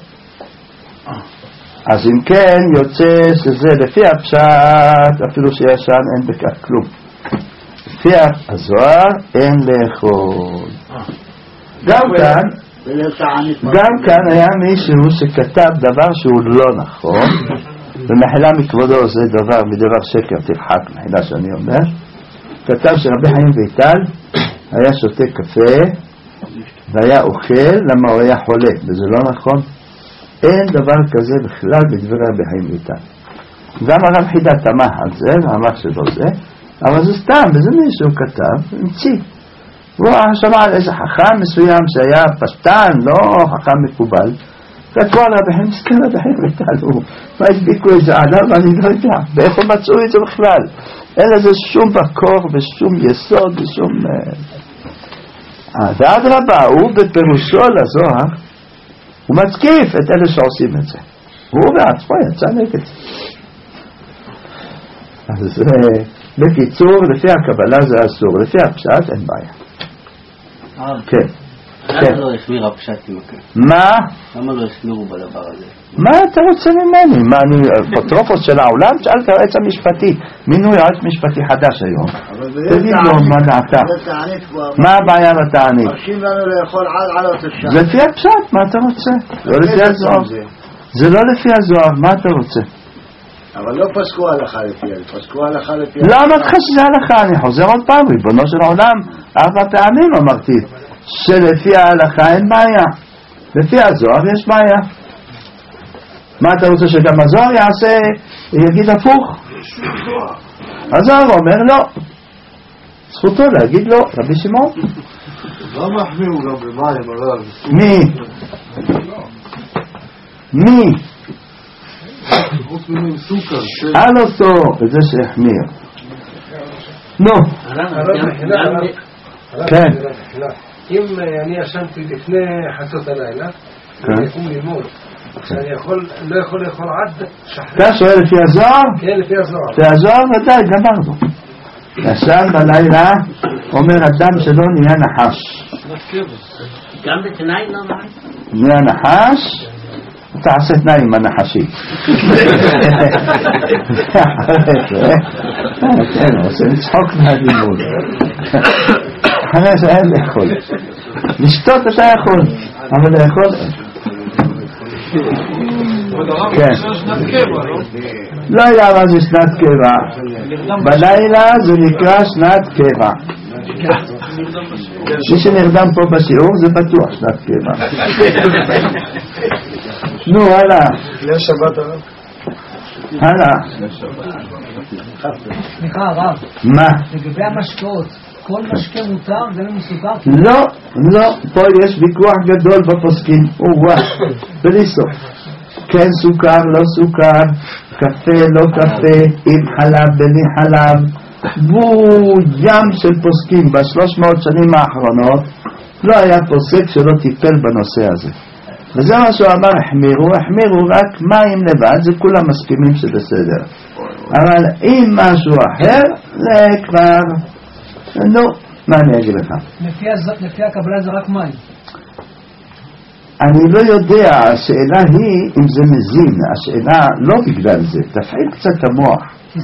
אז אם כן יוצא שזה לפי הפשט, אפילו שישן אין בכך כלום. לפי הזוהר אין לאכול. גם כאן גם כאן היה מישהו שכתב דבר שהוא לא נכון, ומחילה מכבודו זה דבר מדבר שקר תרחק, מחילה שאני אומר. כתב שרבי חיים ויטל היה שותה קפה והיה אוכל למה הוא היה חולה, וזה לא נכון. אין דבר כזה בכלל בדברי רבי חיים ויטל. גם הרב חידה תמך על זה ואמר שלא זה, אבל זה סתם, וזה מישהו כתב, המציא. הוא שמע על איזה חכם מסוים שהיה פשטן, לא חכם מקובל, כתבו על רבי חיים, מסכן רבי חיים ויטל, מה הדביקו איזה עליו, אני לא יודע, ואיפה מצאו את זה בכלל? אין לזה שום מקור ושום יסוד ושום... ועד רבה, הוא בפירושו לזוהר, הוא מתקיף את אלה שעושים את זה. הוא בעצמו יצא נגד. אז בקיצור, לפי הקבלה זה אסור, לפי הפשט אין בעיה. כן.
למה לא הסביר הפשט עם הכן?
מה?
למה לא הסבירו בדבר הזה?
מה אתה רוצה ממני? מה, אני אפוטרופוס של העולם? שאל את היועץ המשפטי. מינוי יועץ משפטי חדש היום. תגיד לו מה דעתה. מה הבעיה בתענית?
מרשים לנו לאכול על עלות השם.
זה לפי הפשט, מה אתה רוצה? לא לפי הזוהר. זה לא לפי הזוהר, מה אתה רוצה?
אבל לא פסקו הלכה לפי, פסקו הלכה לפי...
לא אמרתי שזה הלכה, אני חוזר עוד פעם, ריבונו של העולם, ארבע פעמים אמרתי, שלפי ההלכה אין בעיה, לפי הזוהר יש בעיה. מה אתה רוצה שגם הזוהר יעשה, יגיד הפוך? הזוהר אומר לא, זכותו להגיד לא, רבי שמעון.
לא מחמיאו גם במים הרב.
מי? מי? על אותו, וזה שהחמיר. נו. כן.
אם אני ישנתי לפני חצות הלילה, אני אקום ללמוד, שאני לא יכול לאכול עד שחרית.
אתה שואל לפי הזוהר?
כן, לפי הזוהר.
לפי הזוהר ודאי, גמרנו. ישן בלילה, אומר אדם שלא נהיה נחש.
גם בתנאי לא נהיה?
נהיה נחש, תעשה תנאי עם הנחשי. כן, עושה לצחוק מהלימוד. אחרי זה אין לאכול. לשתות אתה יכול, אבל לאכול אין. כן. לא יודע מה זה שנת קבע. בלילה זה נקרא שנת קבע. מי שנרדם פה בשיעור זה בטוח שנת קבע. נו, הלאה.
ליל שבת הרב.
הלאה.
סליחה הרב.
מה?
לגבי המשקאות, כל משקה מותר גם אם הוא סוכר?
לא, לא, פה יש ויכוח גדול בפוסקים, וואו, בלי סוף. כן סוכר, לא סוכר, קפה, לא קפה, עם חלב, בלי חלב, והוא ים של פוסקים. בשלוש מאות שנים האחרונות לא היה פוסק שלא טיפל בנושא הזה, וזה מה שהוא אמר, החמירו, החמירו רק מים לבד, זה כולם מסכימים שבסדר, אבל אם משהו אחר זה כבר, נו, מה אני אגיד לך?
לפי הקבלה זה רק מים.
אני לא יודע, השאלה היא אם זה מזין, השאלה לא בגלל זה, תפעיל קצת את המוח.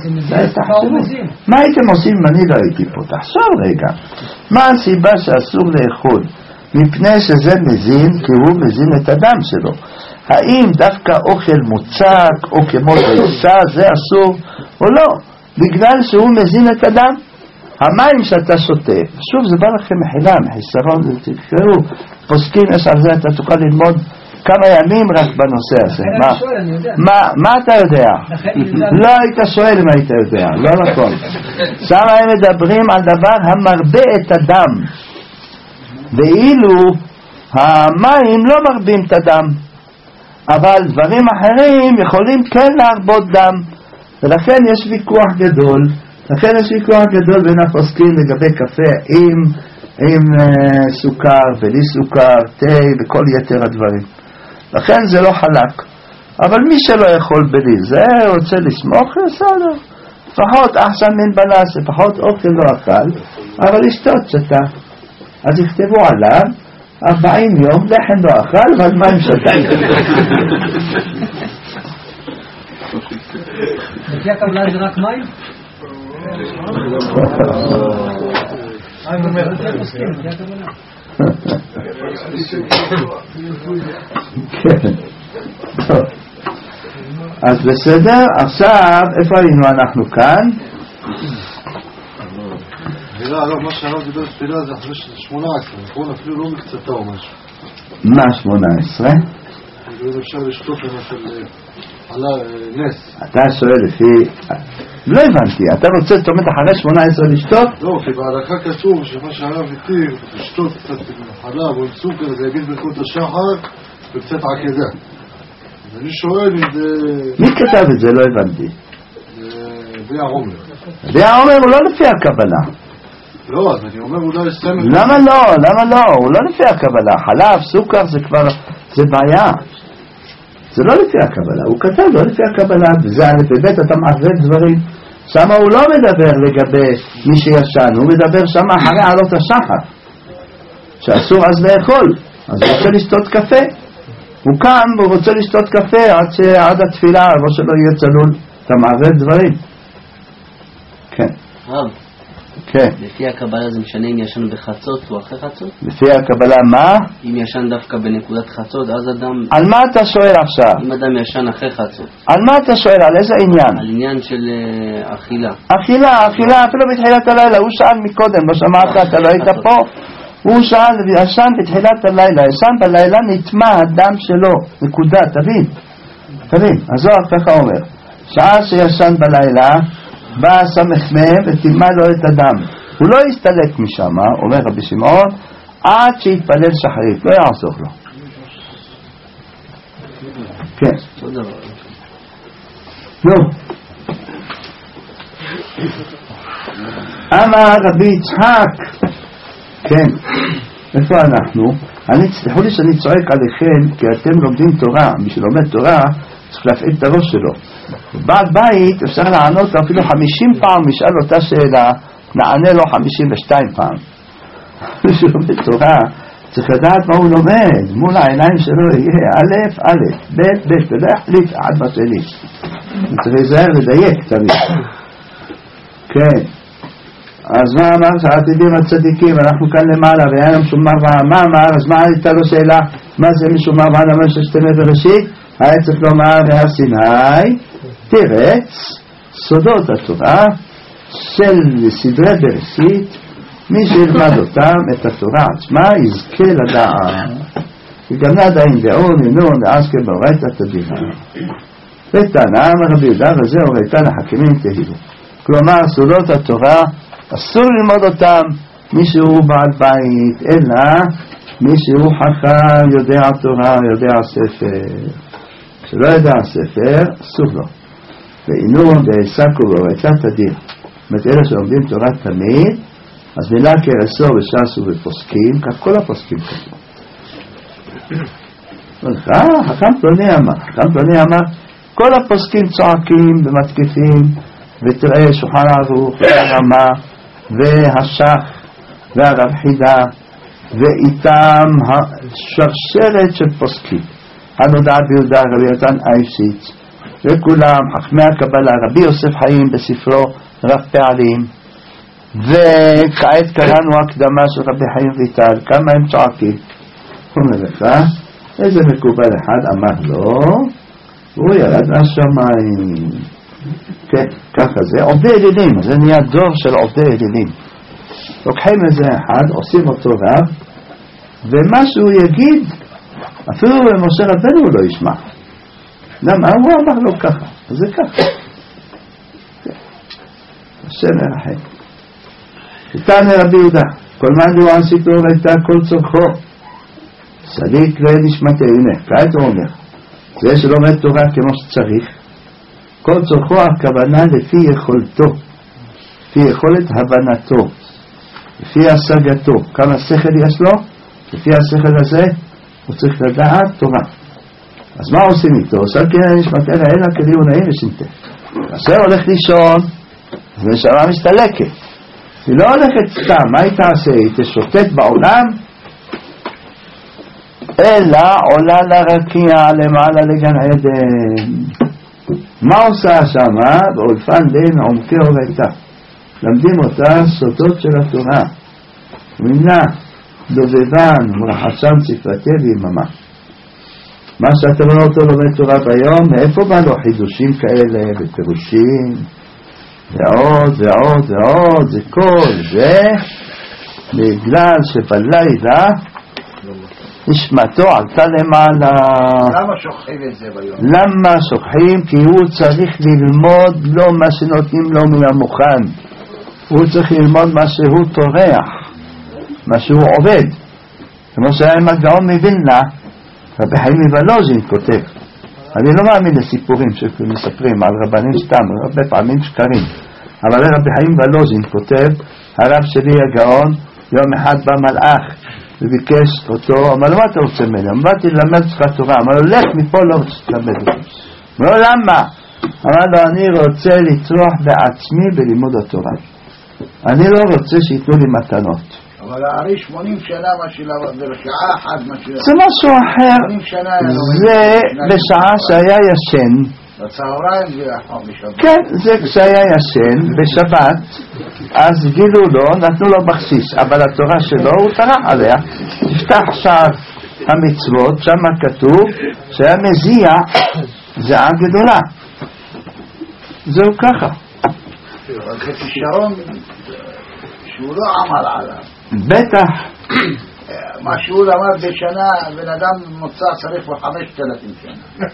מה הייתם עושים אם אני לא הייתי פה? תחשוב רגע, מה הסיבה שאסור לאכול? מפני שזה מזין, כי הוא מזין את הדם שלו. האם דווקא אוכל מוצק או כמו ריסה זה אסור או לא? בגלל שהוא מזין את הדם. המים שאתה שותה, שוב זה בא לכם מחילה, מחיסרון, תקראו, פוסקים יש על זה, אתה תוכל ללמוד כמה ימים רק בנושא הזה. מה, מה אתה יודע? לא היית שואל אם היית יודע, לא נכון. שם הם מדברים על דבר המרבה את הדם, ואילו המים לא מרבים את הדם, אבל דברים אחרים יכולים כן להרבות דם, ולכן יש ויכוח גדול. לכן יש ויכוח גדול בין הפוסקים לגבי קפה עם, עם uh, סוכר, בלי סוכר, תה וכל יתר הדברים. לכן זה לא חלק. אבל מי שלא יכול בלי זה, רוצה לסמוך, בסדר. לפחות אחסן מן בלס, לפחות אוכל לא אכל, אבל לשתות שתה. אז יכתבו עליו, ארבעים יום לחם לא אכל, אבל מים שתה.
לפי הקבלה זה רק מים?
אז בסדר, עכשיו איפה היינו אנחנו כאן?
תפילה, לא, מה שהרב דיבר תפילה זה אחרי שמונה עשרה, נכון? אפילו לא מקצתה או משהו.
מה שמונה עשרה?
אם אפשר לשתות למשל על נס.
אתה שואל לפי... לא הבנתי, אתה רוצה זאת אומרת אחרי שמונה עשרה לשתות?
לא, כי בהלכה כתוב שמה שהרב התיר, לשתות קצת עם חלב או עם סוכר, זה יגיד ברכות השחר וקצת עקדה. אז אני שואל אם זה...
מי כתב את זה? לא הבנתי.
בלי העומר.
בלי העומר הוא לא לפי הקבלה.
לא, אז אני אומר אולי סמל...
למה לא? למה לא? הוא לא לפי הקבלה. חלב, סוכר זה כבר... זה בעיה. זה לא לפי הקבלה, הוא כתב לא לפי הקבלה, וזה א' וב' אתה מערבב דברים. שם הוא לא מדבר לגבי מי שישן, הוא מדבר שם אחרי עלות השחר, שאסור אז לאכול, אז הוא רוצה לשתות קפה. הוא קם והוא רוצה לשתות קפה עד, ש... עד התפילה, או שלא יהיה צלול, אתה מערבב דברים. כן.
רב.
כן.
לפי הקבלה זה משנה אם ישן בחצות או אחרי חצות?
לפי הקבלה מה?
אם ישן דווקא בנקודת חצות, אז אדם...
על מה אתה שואל עכשיו?
אם אדם ישן אחרי חצות.
על מה אתה שואל? על איזה עניין?
על עניין של uh, אכילה.
אכילה, אכילה אפילו בתחילת הלילה. הוא שאל מקודם, לא שמעת, אתה לא היית פה? הוא שאל, ישן בתחילת הלילה. ישן בלילה נטמע הדם שלו. נקודה, תבין. תבין, הזוהר ככה אומר. שעה שישן בלילה, בא סמ"ם וטימא לו את הדם. הוא לא יסתלק משם, אומר רבי שמעון, עד שיתפלל שחרית, לא יעזור לו. כן. נו. אמר רבי יצחק, כן, איפה אנחנו? אני, תסלחו לי שאני צועק עליכם, כי אתם לומדים תורה, מי שלומד תורה צריך להפעיל את הראש שלו. בעל בית אפשר לענות לו אפילו חמישים פעם, משאל אותה שאלה, נענה לו חמישים ושתיים פעם. מי שלומד תורה צריך לדעת מה הוא לומד, מול העיניים שלו יהיה א', א', ב', ב', ולא יחליט עד בשני. צריך להיזהר לדייק תמיד. כן. אז מה אמר? שעתידים הצדיקים, אנחנו כאן למעלה, והיה להם שומר ועם, מה אמר? אז מה הייתה לו שאלה? מה זה משומר ועם אמר ששתמי בראשית? היה צריך לומר בהר סיני, תירץ סודות התורה של סדרי בראשית מי שילמד אותם, את התורה עצמה, יזכה לדעת. וגם עדיין דעון, ינון, לעסקה באורייתא תדירה. ותנא, רבי יהודה, וזה אורייתא לחכימים תהילו. כלומר, סודות התורה, אסור ללמוד אותם מי שהוא בעל בית, אלא מי שהוא חכם, יודע תורה, יודע ספר. כשלא יודע ספר, אסור לו. ועינון ועסקו ואורייתא תדיר. זאת אומרת, אלה שלומדים תורה תמיד, אז מילה כרסו וש"ס ובפוסקים, כך כל הפוסקים כתוב. חכם פלוני אמר, חכם פלוני אמר, כל הפוסקים צועקים ומתקיפים, ותראה שולחן ערוך, והרמה, והשח, והרב חידה, ואיתם השרשרת של פוסקים. הנודע ביהודה, רבי יונתן אייבשיץ, וכולם, חכמי הקבלה, רבי יוסף חיים בספרו רב פעלים, וכעת קראנו הקדמה של רבי חיים ויטל, כמה הם צועקים. הוא אומר לך, איזה מקובל אחד אמר לו, הוא ירד מהשמיים. כן, ככה זה, עובדי אלילים, זה נהיה דור של עובדי אלילים. לוקחים איזה אחד, עושים אותו רב, ומה שהוא יגיד, אפילו למשה רבנו הוא לא ישמע. למה? הוא אמר לו ככה, זה ככה. השם ירחם. תנא רבי יהודה, כל מאן דאורייתא סיפור הייתה כל צורכו. צדיק לא נשמתו, הנה, כעת הוא אומר, זה שלומד תורה כמו שצריך, כל צורכו הכוונה לפי יכולתו, לפי יכולת הבנתו, לפי השגתו. כמה שכל יש לו? לפי השכל הזה הוא צריך לדעת תורה. אז מה עושים איתו? עושה כן נשמתו אלא כלי ונעים ושנתה. אז זה הולך לישון, ושמה מסתלקת. היא לא הולכת סתם, מה היא תעשה? היא תשוטט בעולם, אלא עולה לרקיע למעלה לגן עדן. מה עושה שמה? באולפן בין עומקי אורייתא. למדים אותה סודות של התורה. מינה, דובבן, מרחשן ספרתי ויממה. מה שאתה רואה אותו לומד תורה ביום, מאיפה בא לו חידושים כאלה ופירושים? ועוד ועוד ועוד, זה כל זה בגלל שבלילה נשמתו עלתה למעלה.
למה שוכחים את זה ביום?
למה שוכחים? כי הוא צריך ללמוד לא מה שנותנים לו מן המוכן, הוא צריך ללמוד מה שהוא טורח, מה שהוא עובד. כמו שהיה עם הגאון מווילנה, רבי חיים מוולוז'ין כותב, אני לא מאמין לסיפורים שמספרים על רבנים סתם, הרבה פעמים שקרים, אבל רבי חיים וולוז'ין כותב, הרב שלי הגאון, יום אחד בא מלאך וביקש אותו, אמר לו, מה אתה רוצה ממני? אמרתי ללמד אותך תורה. אמר לו, לך מפה, לא רוצה ללמד אותך. אמר לו, למה? אמר לו, אני רוצה לצרוח בעצמי בלימוד התורה, אני לא רוצה שיתנו לי מתנות.
אבל הרי שמונים שנה מה שלמד, בשעה אחת מה שלמד,
זה משהו אחר. זה בשעה שהיה ישן,
בצהריים זה אחר בשבת. כן,
זה כשהיה ישן בשבת, אז גילו לו, נתנו לו בקשיש, אבל התורה שלו הוא טרח עליה. תפתח שער המצוות, שם כתוב שהיה מזיע זיעה גדולה. זהו ככה.
אבל זה כישרון שהוא לא עמל עליו.
בטח.
מה שהוא למד בשנה, בן אדם מוצא צריך בחמשת אלפים שנה.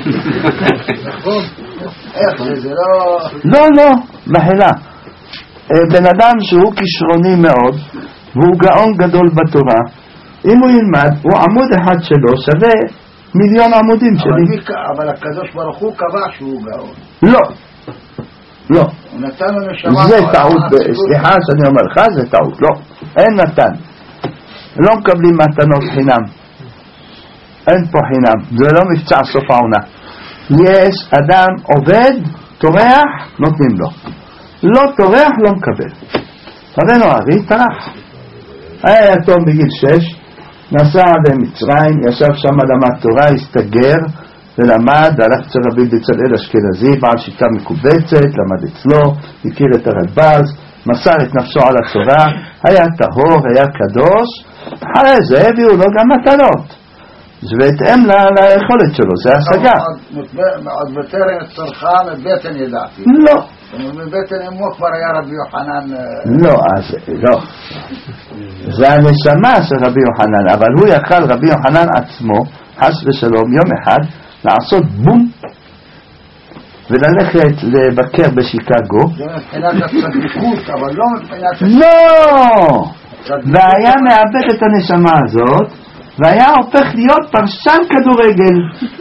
איך זה, זה לא...
לא, לא, מחילה. בן אדם שהוא כישרוני מאוד, והוא גאון גדול בתורה, אם הוא ילמד, הוא עמוד אחד שלו שווה מיליון עמודים שלי.
אבל הקדוש ברוך הוא קבע שהוא גאון.
לא. לא.
הוא נתן לו נשמה.
זה טעות, סליחה שאני אומר לך, זה טעות. לא, אין נתן. לא מקבלים מתנות חינם, אין פה חינם, זה לא מבצע סוף העונה. יש אדם עובד, תורח, נותנים לו, לא תורח, לא מקבל. רבנו ארי טרח, היה יתום בגיל שש, נסע עד מצרים, ישב שם למד תורה, הסתגר ולמד, הלך אצל רבי בצלאל אשכנזי, בעל שיטה מקובצת, למד אצלו, הכיר את הרדב"ז, מסר את נפשו על התורה, היה טהור, היה קדוש. אחרי זה הביאו לו גם מתנות, זה בהתאם ליכולת שלו, זה השגה.
עוד בטרם צרכה מבטן ידעתי.
לא.
מבטן אמו כבר היה רבי יוחנן.
לא, אז לא. זה הנשמה של רבי יוחנן, אבל הוא יכל רבי יוחנן עצמו, חס ושלום, יום אחד, לעשות בום, וללכת לבקר בשיקגו.
זה מבחינת הצדיקות, אבל לא מבחינת...
לא! והיה מאבד את הנשמה הזאת, והיה הופך להיות פרשן כדורגל.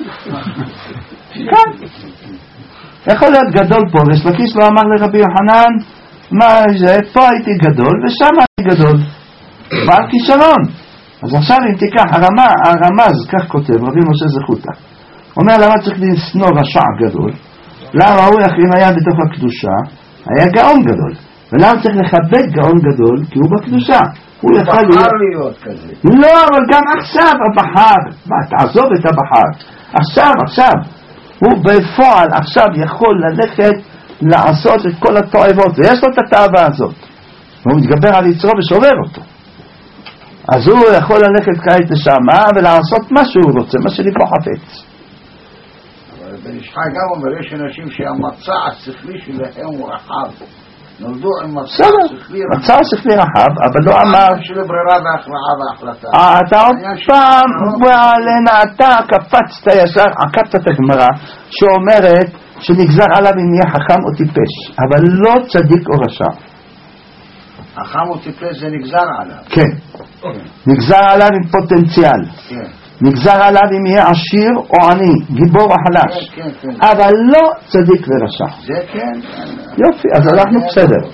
כן. יכול להיות גדול פה, ושלקיש לא אמר לרבי יוחנן, מה זה, פה הייתי גדול ושם הייתי גדול. בעל כישרון. אז עכשיו אם תיקח, הרמה, הרמז, כך כותב רבי משה זכותה, אומר למה צריך לשנוא רשע גדול? למה הוא אם היה בתוך הקדושה, היה גאון גדול. ולמה צריך לכבד גאון גדול? כי הוא בקדושה. הוא יכול
להיות כזה.
לא, אבל גם עכשיו הבחר, מה, תעזוב את הבחר. עכשיו, עכשיו. הוא בפועל עכשיו יכול ללכת לעשות את כל התועבות, ויש לו את התאווה הזאת. הוא מתגבר על יצרו ושובר אותו. אז הוא יכול ללכת כעת לשמה ולעשות מה שהוא רוצה, מה שליבו חפץ.
אבל בן איש חי גם אומר, יש אנשים שהמצע השכלי שלהם הוא רחב. נולדו עם מצע השכלי רחב.
מצע השכלי רחב, אבל לא אמר...
של ברירה והכרעה והחלטה.
אתה עוד פעם, ועלנה, אתה קפצת ישר, עקבת את הגמרא, שאומרת שנגזר עליו אם יהיה חכם או טיפש, אבל לא צדיק או רשע.
חכם או טיפש זה נגזר עליו.
כן. נגזר עליו עם פוטנציאל.
כן.
נגזר עליו אם יהיה עשיר או עני, גיבור או חלש.
כן, כן, כן.
אבל לא צדיק ורשע.
זה כן.
יופי, אז אנחנו בסדר.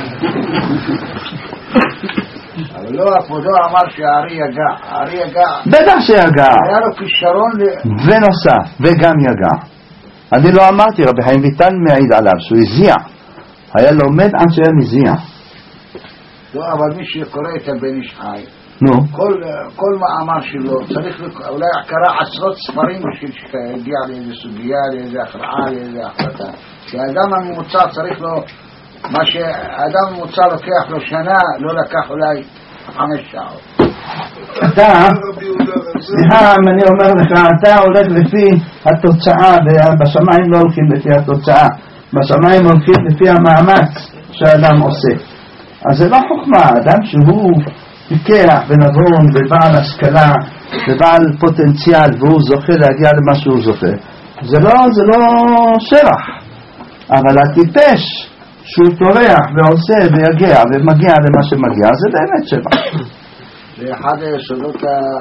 אבל לא, הפודו אמר שהארי יגע. הארי יגע.
בטח שיגע.
היה לו כישרון ל...
ונוסף, וגם יגע. אני לא אמרתי, רבי חיים ויטל מעיד עליו, שהוא הזיע. היה לומד עד שהיה מזיע.
לא, אבל מי שקורא את הבן איש חי,
נו.
כל, כל מאמר שלו צריך, אולי קרא עשרות ספרים בשביל שיגיע לאיזו סוגיה, לאיזו הכרעה, לאיזו החלטה. כי האדם הממוצע צריך לו, מה שהאדם הממוצע לוקח לו שנה, לא לקח אולי חמש שעות.
אתה, סליחה, אני אומר לך, אתה הולך לפי התוצאה, ובשמיים לא הולכים לפי התוצאה, בשמיים הולכים לפי המאמץ שהאדם עושה. אז זה לא חוכמה, אדם שהוא פיקח ונבון ובעל השכלה ובעל פוטנציאל והוא זוכה להגיע למה שהוא זוכה, זה לא, זה לא שבח. אבל הטיפש שהוא טורח ועושה ויגיע ומגיע למה שמגיע, זה באמת שבח.
זה אחד היסודות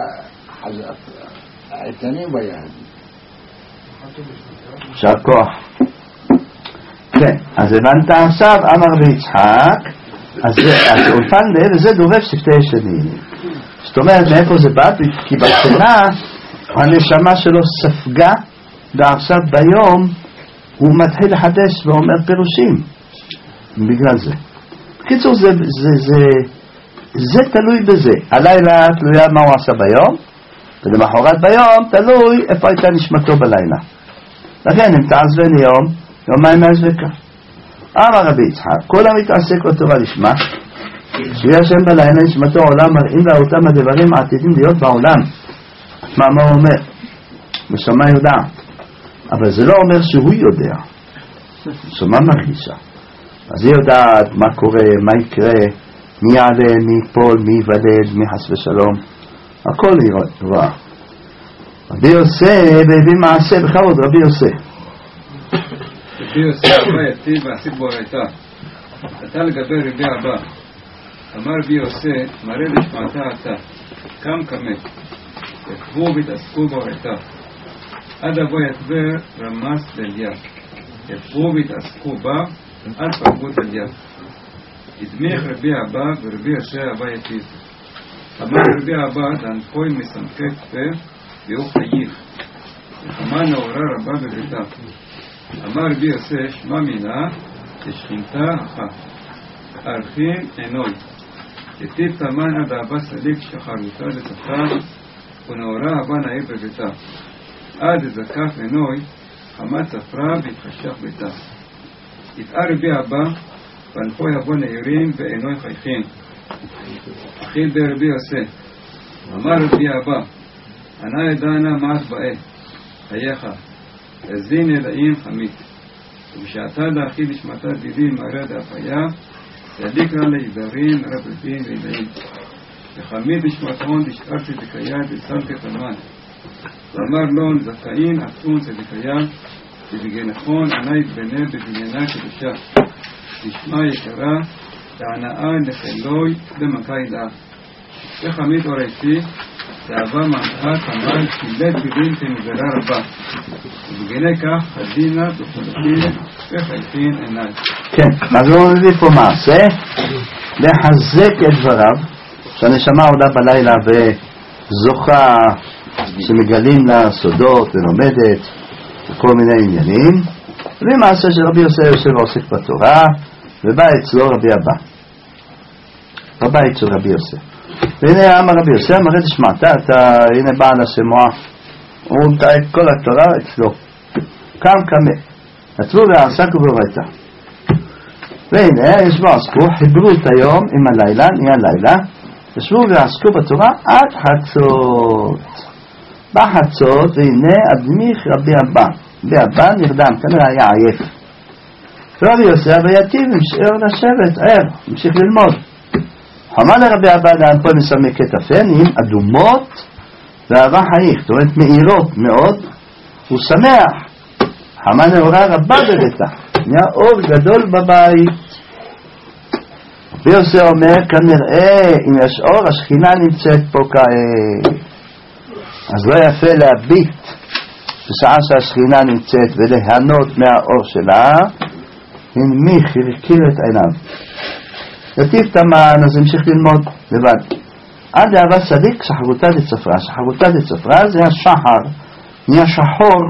האיתנים ביד.
עכשיו כוח. כן, אז הבנת עכשיו, אמר ויצחק, אז אולפן לב, וזה דורש שפתי ישנים. זאת אומרת, מאיפה זה בא? כי בשינה הנשמה שלו ספגה, ועכשיו ביום הוא מתחיל לחדש ואומר פירושים. בגלל זה. בקיצור, זה, זה, זה, זה תלוי בזה. הלילה תלויה מה הוא עשה ביום, ולמחרת ביום תלוי איפה הייתה נשמתו בלילה. לכן, אם תעזבני יום, יומיים מעזבקה. אמר רבי יצחק, כל המתעסק בתורה לשמה, שיהיה השם בלילה נשמתו עולם מראים לה אותם הדברים העתידים להיות בעולם. מה, מה הוא אומר? בשמה יודעת. אבל זה לא אומר שהוא יודע. שמה מרגישה. אז היא יודעת מה קורה, מה יקרה, מי יעלה, מי יפול, מי יוולד, מי חס ושלום. הכל היא רואה. רבי יוסף, והביא מעשה בכבוד, רבי יוסף.
רבי יוסף אבא יתיב ועשית בו הייתה. אתה לגבי רבי אבא. אמר רבי יוסף, מראה לשמעתה אתה. קם כמת. יתבו והתעסקו בו הייתה. עד אבו יתבר רמס דליה. יתבו והתעסקו בה, אל פגעו דליה. הדמיך רבי אבא ורבי יוסף אבא יתיב. אמר רבי אבא, דנפוי מסמכת פה, והוא חייב. וכמה נאורה רבה בביתה. אמר רבי יוסף, שמה מינה, ששכינתה אחת. ארכין עינוי. יתיב תמן עד אבא סליק שחרותה לתחתיו, ונאורה אבא נעיר בביתה. עד זקף עינוי, חמת ספרה והתחשך ביתה. יתאה רבי אבא, פנפו יבוא נעירים ועינוי חייכין. אחיל ברבי יוסף. אמר רבי אבא, ענה ידענה מעט באה, חייך, תזין ידעים חמית. ובשעתה דאחי נשמתה דידים מראה דאפיה, צדיק לה לידרים רבבים וידעים. וחמית נשמתון דשאר צדיקיה דסלקה תלמן. ואמר לו זכאין עצון צדיקיה, ובגנכון ענה יתבנה בבניינה קדושה. נשמע יקרה, והנאה נחלוי במכה ידעה. וחמית אורייתי, תאווה מנחה תמל כילת גידים כנגלה רבה. ובגני כך חדינה בחודשים וחייכין עיניי.
כן, אז הוא מביא פה מעשה לחזק את דבריו שהנשמה עולה בלילה וזוכה שמגלים לה סודות ולומדת וכל מיני עניינים. ומעשה שרבי יוסף יושב ועוסק בתורה ובא אצלו רבי אבא בבית של רבי יוסף. והנה אמר רבי יוסף, אמר תשמע, אתה, אתה, הנה בעל השמוע, הוא נטע את כל התורה אצלו. קם קמה, נטלו ועסקו בביתה. והנה, ישבו עסקו, חיברו את היום עם הלילה, נהיה לילה, ישבו ועסקו בתורה עד חצות. בחצות, והנה אדמיך רבי אבא. רבי אבא נרדם, כנראה היה עייף. רבי יוסף ויתיב, המשאר לשבת, ער, המשיך ללמוד. אמר לרבי אבא לאן פה נסמק את הפנים אדומות ואהבה חייך, זאת אומרת מאירות מאוד, הוא שמח. אמר נאורה רבה בביתה, נהיה אור גדול בבית. רבי יוסף אומר כנראה אם יש אור השכינה נמצאת פה כעת, אז לא יפה להביט בשעה שהשכינה נמצאת ולהנות מהאור שלה. הנמיך, הרקיל את עיניו, יטיב תמן, אז המשיך ללמוד לבד. עד אהבה צדיק שחרותה דצפרה. שחרותה דצפרה זה השחר, נהיה שחור.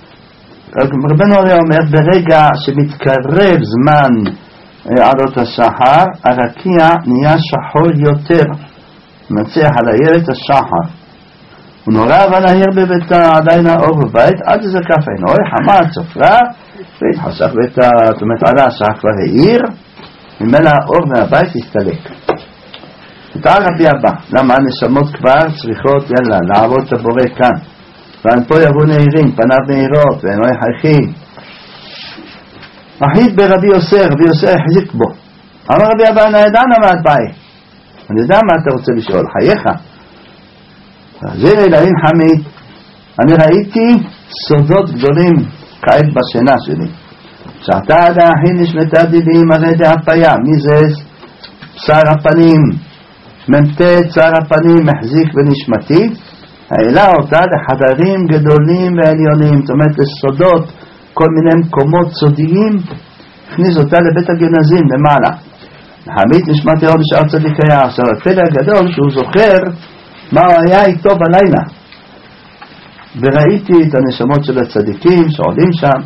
רבנו הרי אומר ברגע שמתקרב זמן עלות השחר, הרקיע נהיה שחור יותר, מנצח על הילד השחר. הוא נורא ונהיר בביתה, עדיין האור בבית, עד זה כף עינוי, חמה הצפרה והתחשך ביתה, זאת אומרת עלה השחר כבר העיר, ממנה האור מהבית הסתלק. תתאר רבי אבא, למה הנשמות כבר צריכות יאללה לעבוד את הבורא כאן, ואן פה יבוא נהירים, פניו נהירות ואינו יחייכים. מחליט ברבי יוסף, רבי יוסף החזיק בו, אמר רבי אבא, אני ידענה מה את באי, אני יודע מה אתה רוצה לשאול, חייך. אז הנה אלוהים חמית, אני ראיתי סודות גדולים כעת בשינה שלי. שעתה דאחי נשמתה דידים הרי דאפיה. מי זה? בשר הפנים, ממתה צר הפנים מחזיק ונשמתי, העלה אותה לחדרים גדולים ועליונים, זאת אומרת לסודות, כל מיני מקומות סודיים, הכניס אותה לבית הגנזים למעלה. חמית נשמתי עוד בשאר צדיקיה. עכשיו הפלא הגדול שהוא זוכר מה הוא היה איתו בלילה, וראיתי את הנשמות של הצדיקים שעולים שם.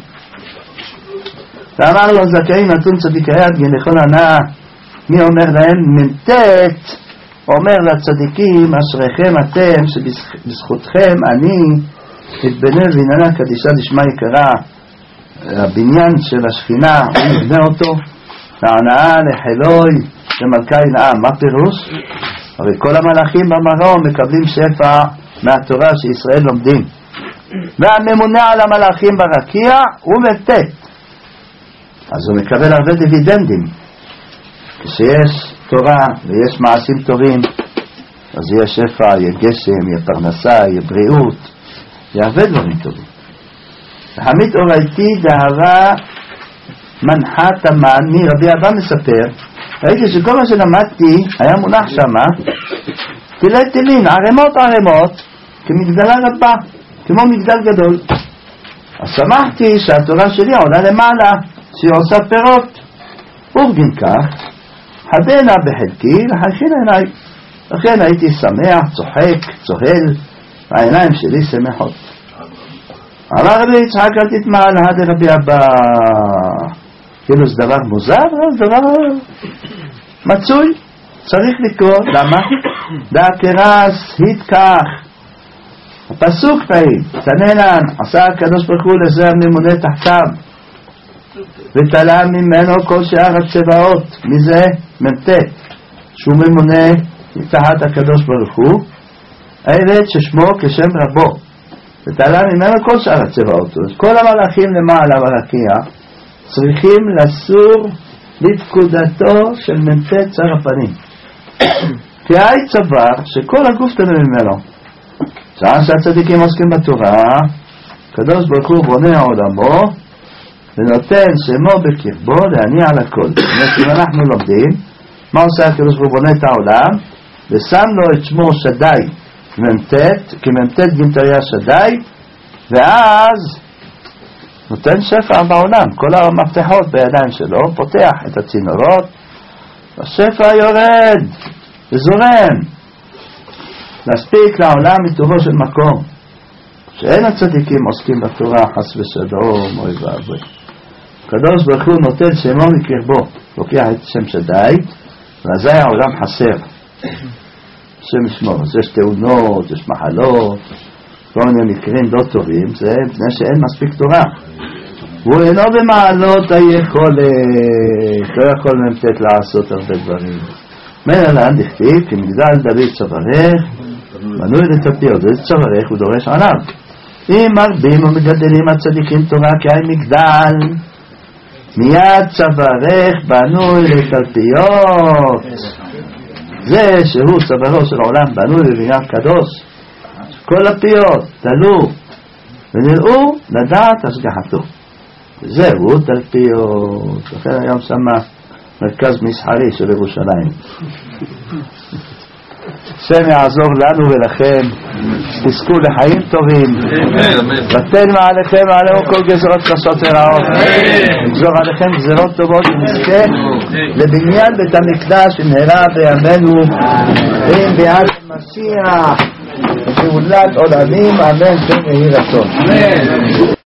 ואמר לו זכאים נתון צדיקיה גנכון ענה, מי אומר להם? ממתת אומר לצדיקים, אשריכם אתם שבזכותכם אני אתבנה ועניינה קדישה לשמה יקרה. הבניין של השכינה הוא יבנה אותו להנאה לחילוי למלכה ינאה. מה פירוש? הרי כל המלאכים במרום מקבלים שפע מהתורה שישראל לומדים, והממונה על המלאכים ברקיע הוא מתת, אז הוא מקבל הרבה דיבידנדים. כשיש תורה ויש מעשים טובים, אז יהיה שפע, יהיה גשם, יהיה פרנסה, יהיה בריאות, יהיה הרבה דברים טובים. חמית אורייתי דהרה מנחת המן. מרבי אבא מספר, ראיתי שכל מה שלמדתי היה מונח שמה תילי תילין, ערימות ערימות, כמגדלה רבה, כמו מגדל גדול. אז שמחתי שהתורה שלי עולה למעלה, שהיא עושה פירות. ובגין כך חדנה בחלקי לחייכין עיניי, לכן הייתי שמח, צוחק, צוהל, העיניים שלי שמחות. אמר רבי יצחק אל תתמעל הדה רבי אבא, כאילו זה דבר מוזר, זה דבר מצוי, צריך לקרוא. למה? דאקרס התקח, הפסוק פעיל תננן עשה הקדוש ברוך הוא לזה הממונה תחתיו ותלה ממנו כל שאר הצבאות. מי זה? ממתת, שהוא ממונה תחת הקדוש ברוך הוא, העבד ששמו כשם רבו, ותעלה ממנו כל שאר הצבאות. כל המלאכים למעלה ברקיע צריכים לסור לפקודתו של מ"ט שר הפנים. כי העי צבר שכל הגוף תלוי ממנו. שעה שהצדיקים עוסקים בתורה, הקדוש ברוך הוא בונה עולמו ונותן שמו בקרבו להניע על הכל. אם אנחנו לומדים מה עושה הקדוש ברוך הוא, בונה את העולם ושם לו את שמו שדי מ"ט, כמ"ט גימטריה שדי, ואז נותן שפע בעולם. כל המפתחות בידיים שלו, פותח את הצינורות, השפע יורד וזורם להספיק לעולם מטובו של מקום. שאין הצדיקים עוסקים בתורה חס ושלום, אוי ואבוי. הקדוש ברוך הוא נותן שמו מקרבו, לוקח את שם שדי, ואזי העולם חסר. השם ישמור, אז יש תאונות, יש מחלות, כל מיני מקרים לא טובים, זה מפני שאין מספיק תורה. והוא אינו במעלות היכולת, לא יכול מ"ט לעשות הרבה דברים. מלן דכתיב, כי מגדל דוד צווארך, בנוי לתפיות, זה צווארך, הוא דורש עליו. אם מרבים ומגדלים הצדיקים תורה כהי מגדל, מיד צווארך בנוי לתלפיות. זה שהוא צווארו של העולם בנוי לבניין קדוש, כל הפיות תלו ונראו לדעת השגחתו, וזהו תלפיות. לכן היום שמה מרכז מסחרי של ירושלים. השם יעזור לנו ולכם, תזכו לחיים טובים, ותן מעליכם עלינו כל גזרות קשות ורעות, נגזור עליכם גזרות טובות ונזכה לבניין בית המקדש במהרה בימינו ועם ביאת המשיח וגאולת עולמים, אמן כן יהי רצון.